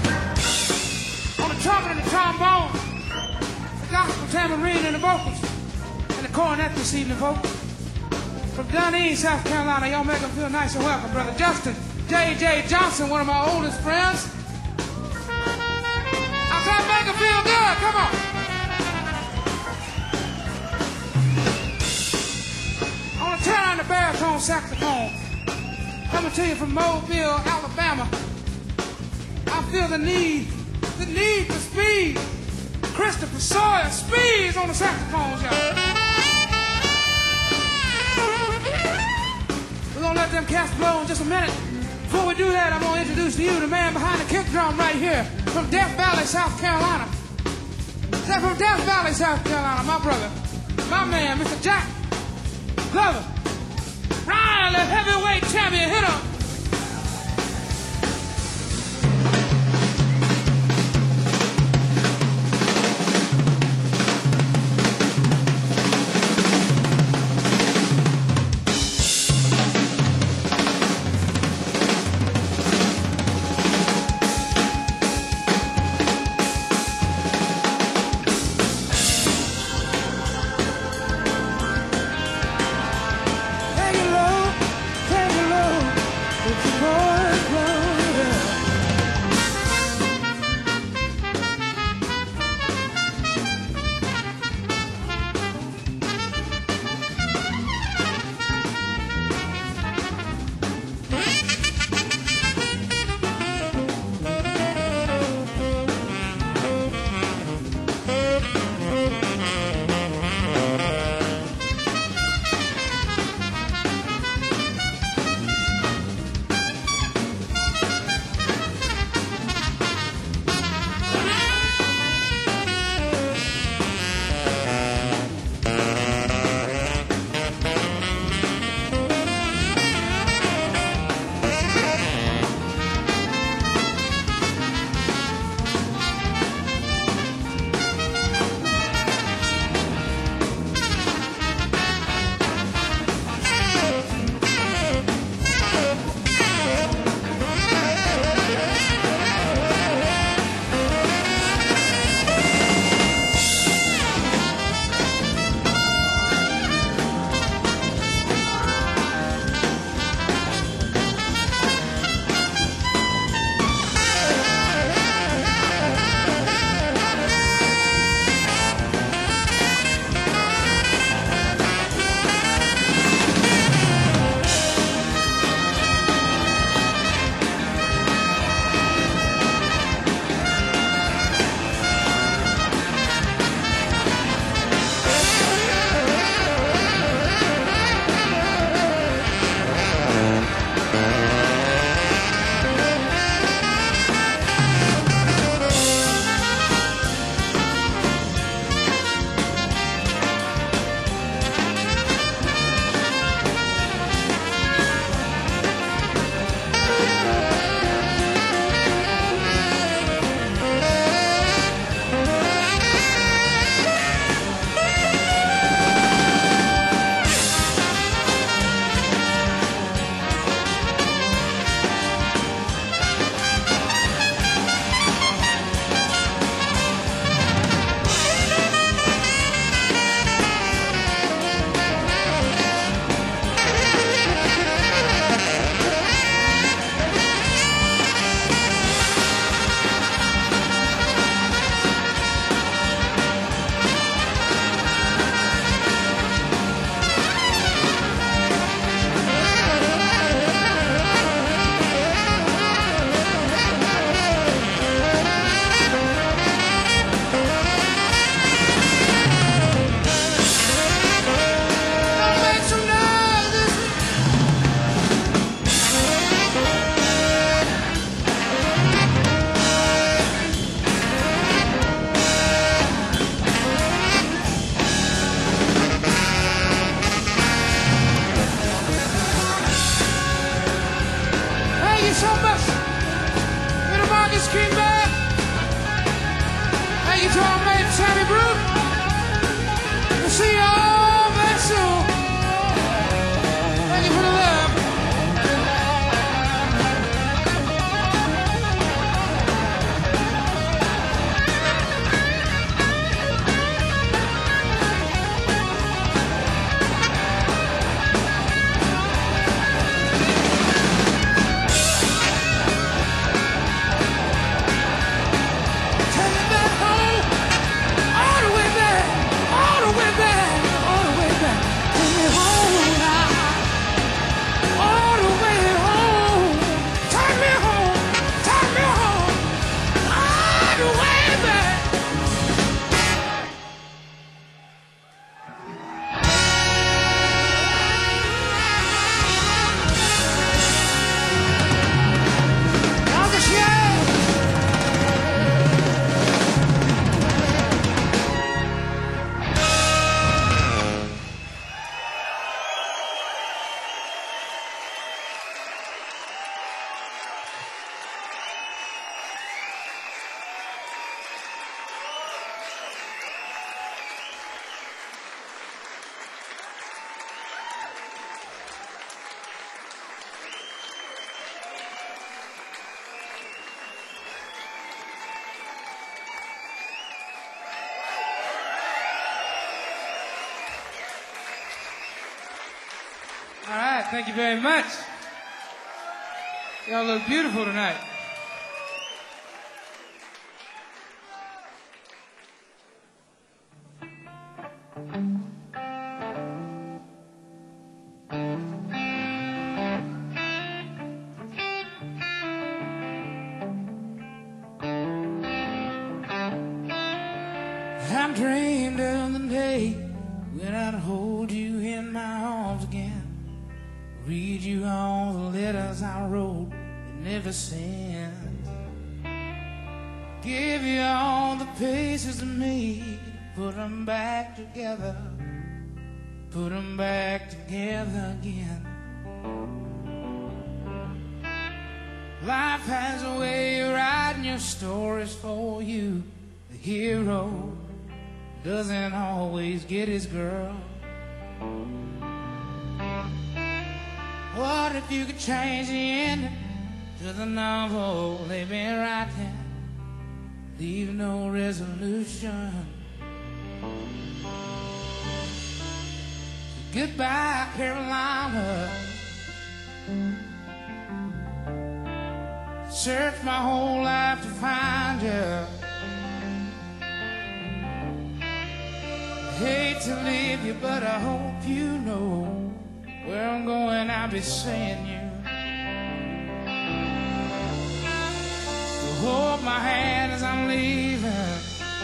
On the trumpet and the trombone, the gospel tambourine and the vocals, and the cornet this evening, folks. From Dunedin, South Carolina, y'all make him feel nice and welcome. Brother Justin J J Johnson, one of my oldest friends. I can't make him feel good. Come on. On the tenor and the baritone saxophone, coming to you from Mobile, Alabama. I feel the need, the need for speed. Christopher Sawyer, Speed's on the saxophones, y'all. We're gonna let them cats blow in just a minute. Before we do that, I'm gonna introduce to you the man behind the kick drum right here from Death Valley, South Carolina. That's from Death Valley, South Carolina, my brother, my man, Mister Jack Glover. Riley, heavyweight champion, hit him. Take it low, take it low. Thank you so much. Little Marcus Greenberg. Thank you to our mate Sammy Brooke. We'll see you all very soon. Thank you for the love. All right, thank you very much. Y'all look beautiful tonight. I dreamed of the day when I'd hold you in my arms again, read you all the letters I wrote and never sent, give you all the pieces of me, put them back together, put them back together again. Life has a way of writing your stories for you. The hero doesn't always get his girl. What if you could change the ending to the novel they've been writing? Leave no resolution. So goodbye, Carolina. Searched my whole life to find you. Hate to leave you, but I hope you know where I'm going, I'll be seeing you. So hold my hand as I'm leaving.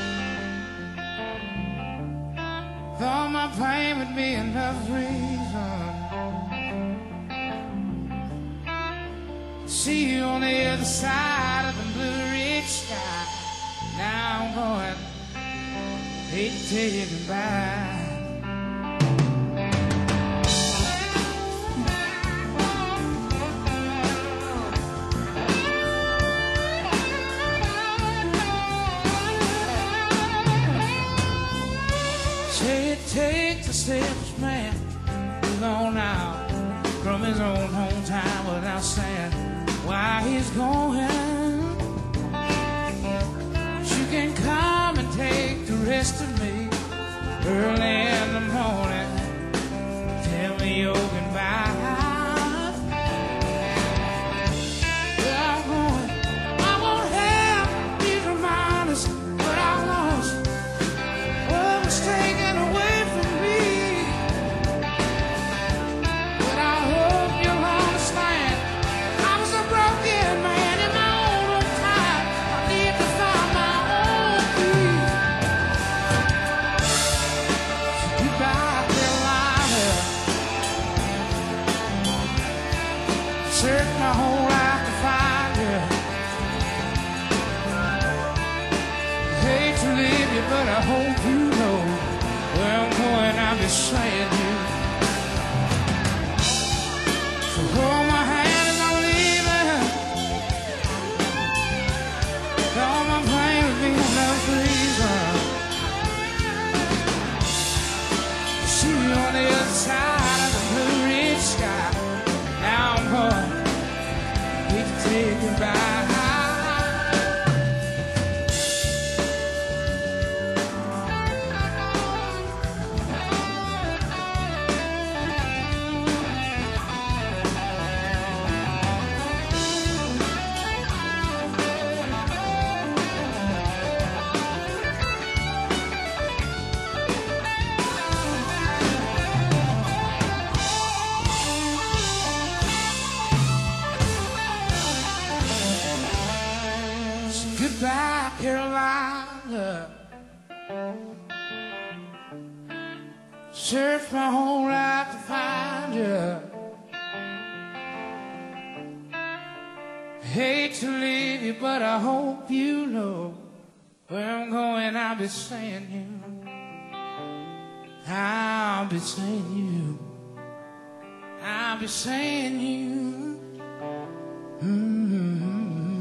Thought my pain would be enough reason. See you on the other side of the blue ridge sky. Now I'm going, hate to tell you goodbye. Take the selfish man who's gone out from his own hometown without saying why he's going. You can come and take the rest of me early in the morning. Tell me your goodbye. Where I'm going, I won't have these reminders, but I lost what was taken away. Searched my whole life to find you. Hate to leave you, but I hope you know where I'm going, I'll be saying you. So hold my hand as I'm leaving. say goodbye. Goodbye, Carolina. Searched my whole life to find you. Hate to leave you, but I hope you know where I'm going. I'll be saying you. I'll be saying you. I'll be saying you. Mm-hmm.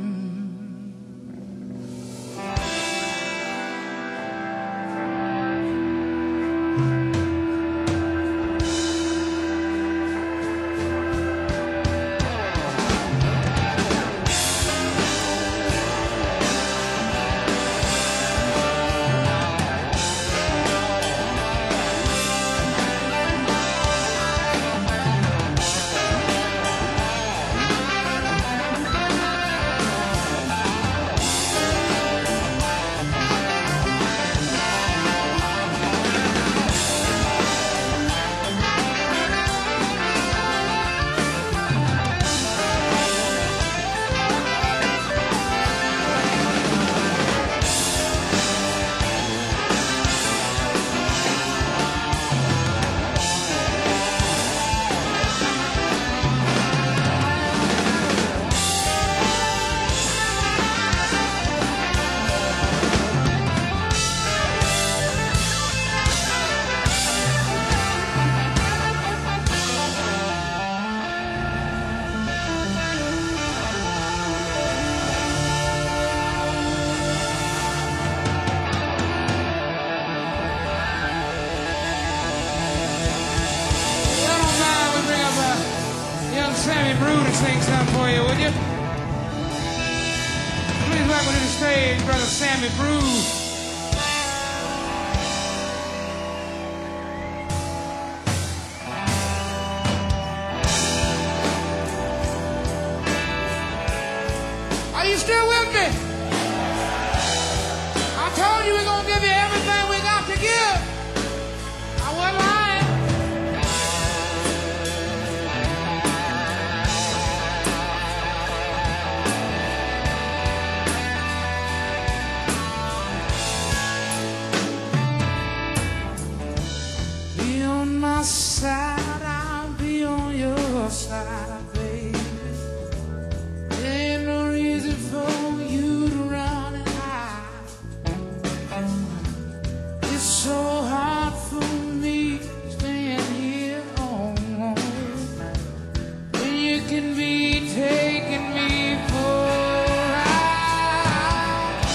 Sammy Brew to sing something for you, would you? Please welcome to the stage, Brother Sammy Brew. Are you still with me? I told you we're going to give you everything we got to give. I wasn't lying. My side, I'll be on your side, baby. Ain't no reason for you to run and hide. It's so hard for me staying here alone when you can be taking me for a ride.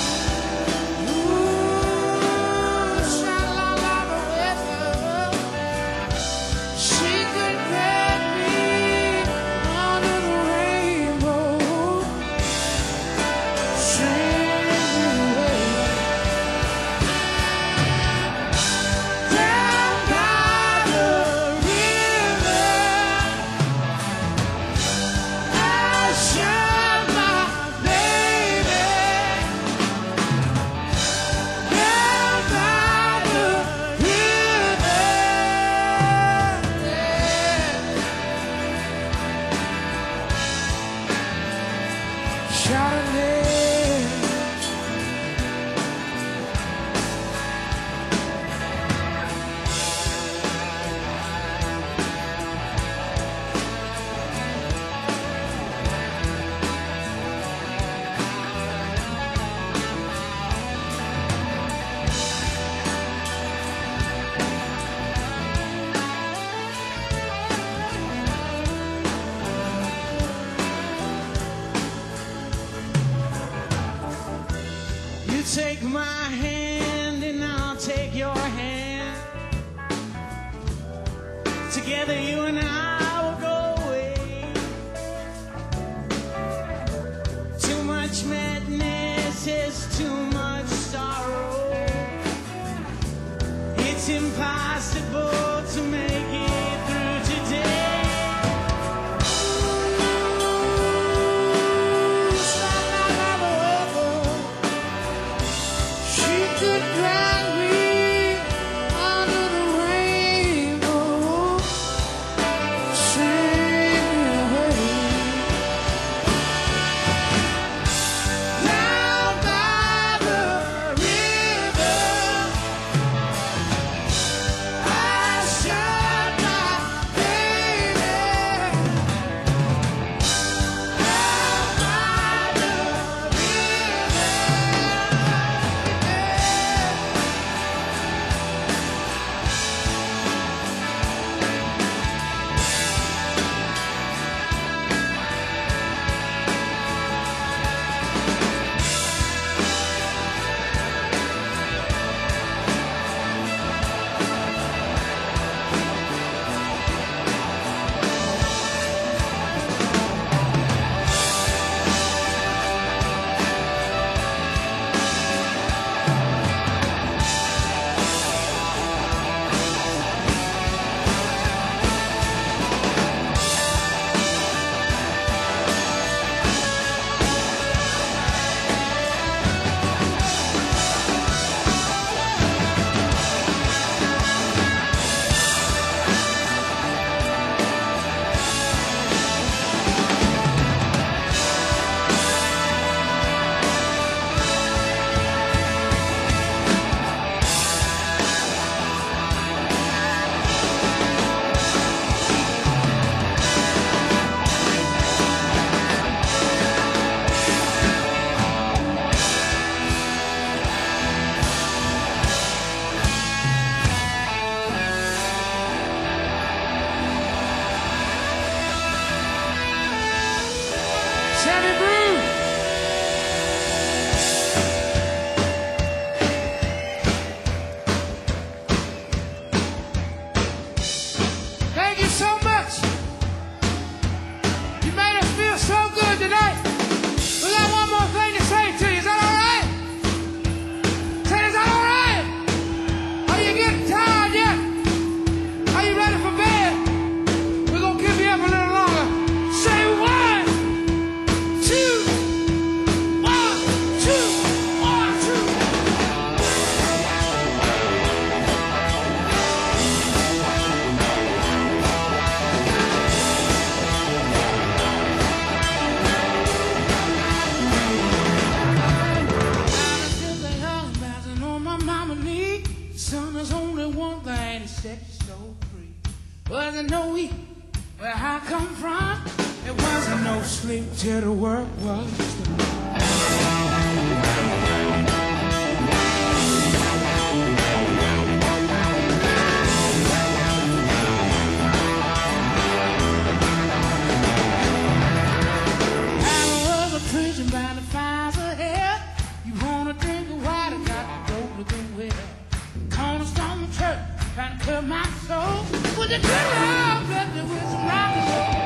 Ooh, sha-la-la, the weather. She could get me under the rainbow, singing away down by the river. I shot my baby down by the river. Chardonnay. You take my hand and I'll take your hand. Together you and I will go away. much madness, there's too much sorrow. It's impossible to make it through today. She could drag me under the rainbow, sing me away. Down by the river, I shut my baby. Down by the river. Sammy Brew. Thank you so much. You made us feel so good tonight. We got one more thing to say to you. Is that all right? Say, is that all right? Are you getting tired yet? Are you ready for bed? We're gonna keep you up a little longer. Say one, two, one, two, one, two. I'm just a young bastard on my mama knee. Son, there's only one thing to set you so free. Wasn't no eat where I come from. It wasn't no sleep till the work was done. I was a preaching by the fires of hell. You wanna drink of water, got to go to the well. Cornerstone Church, trying to cut my soul. With a good love, blessed me with some rock and roll.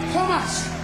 Come on.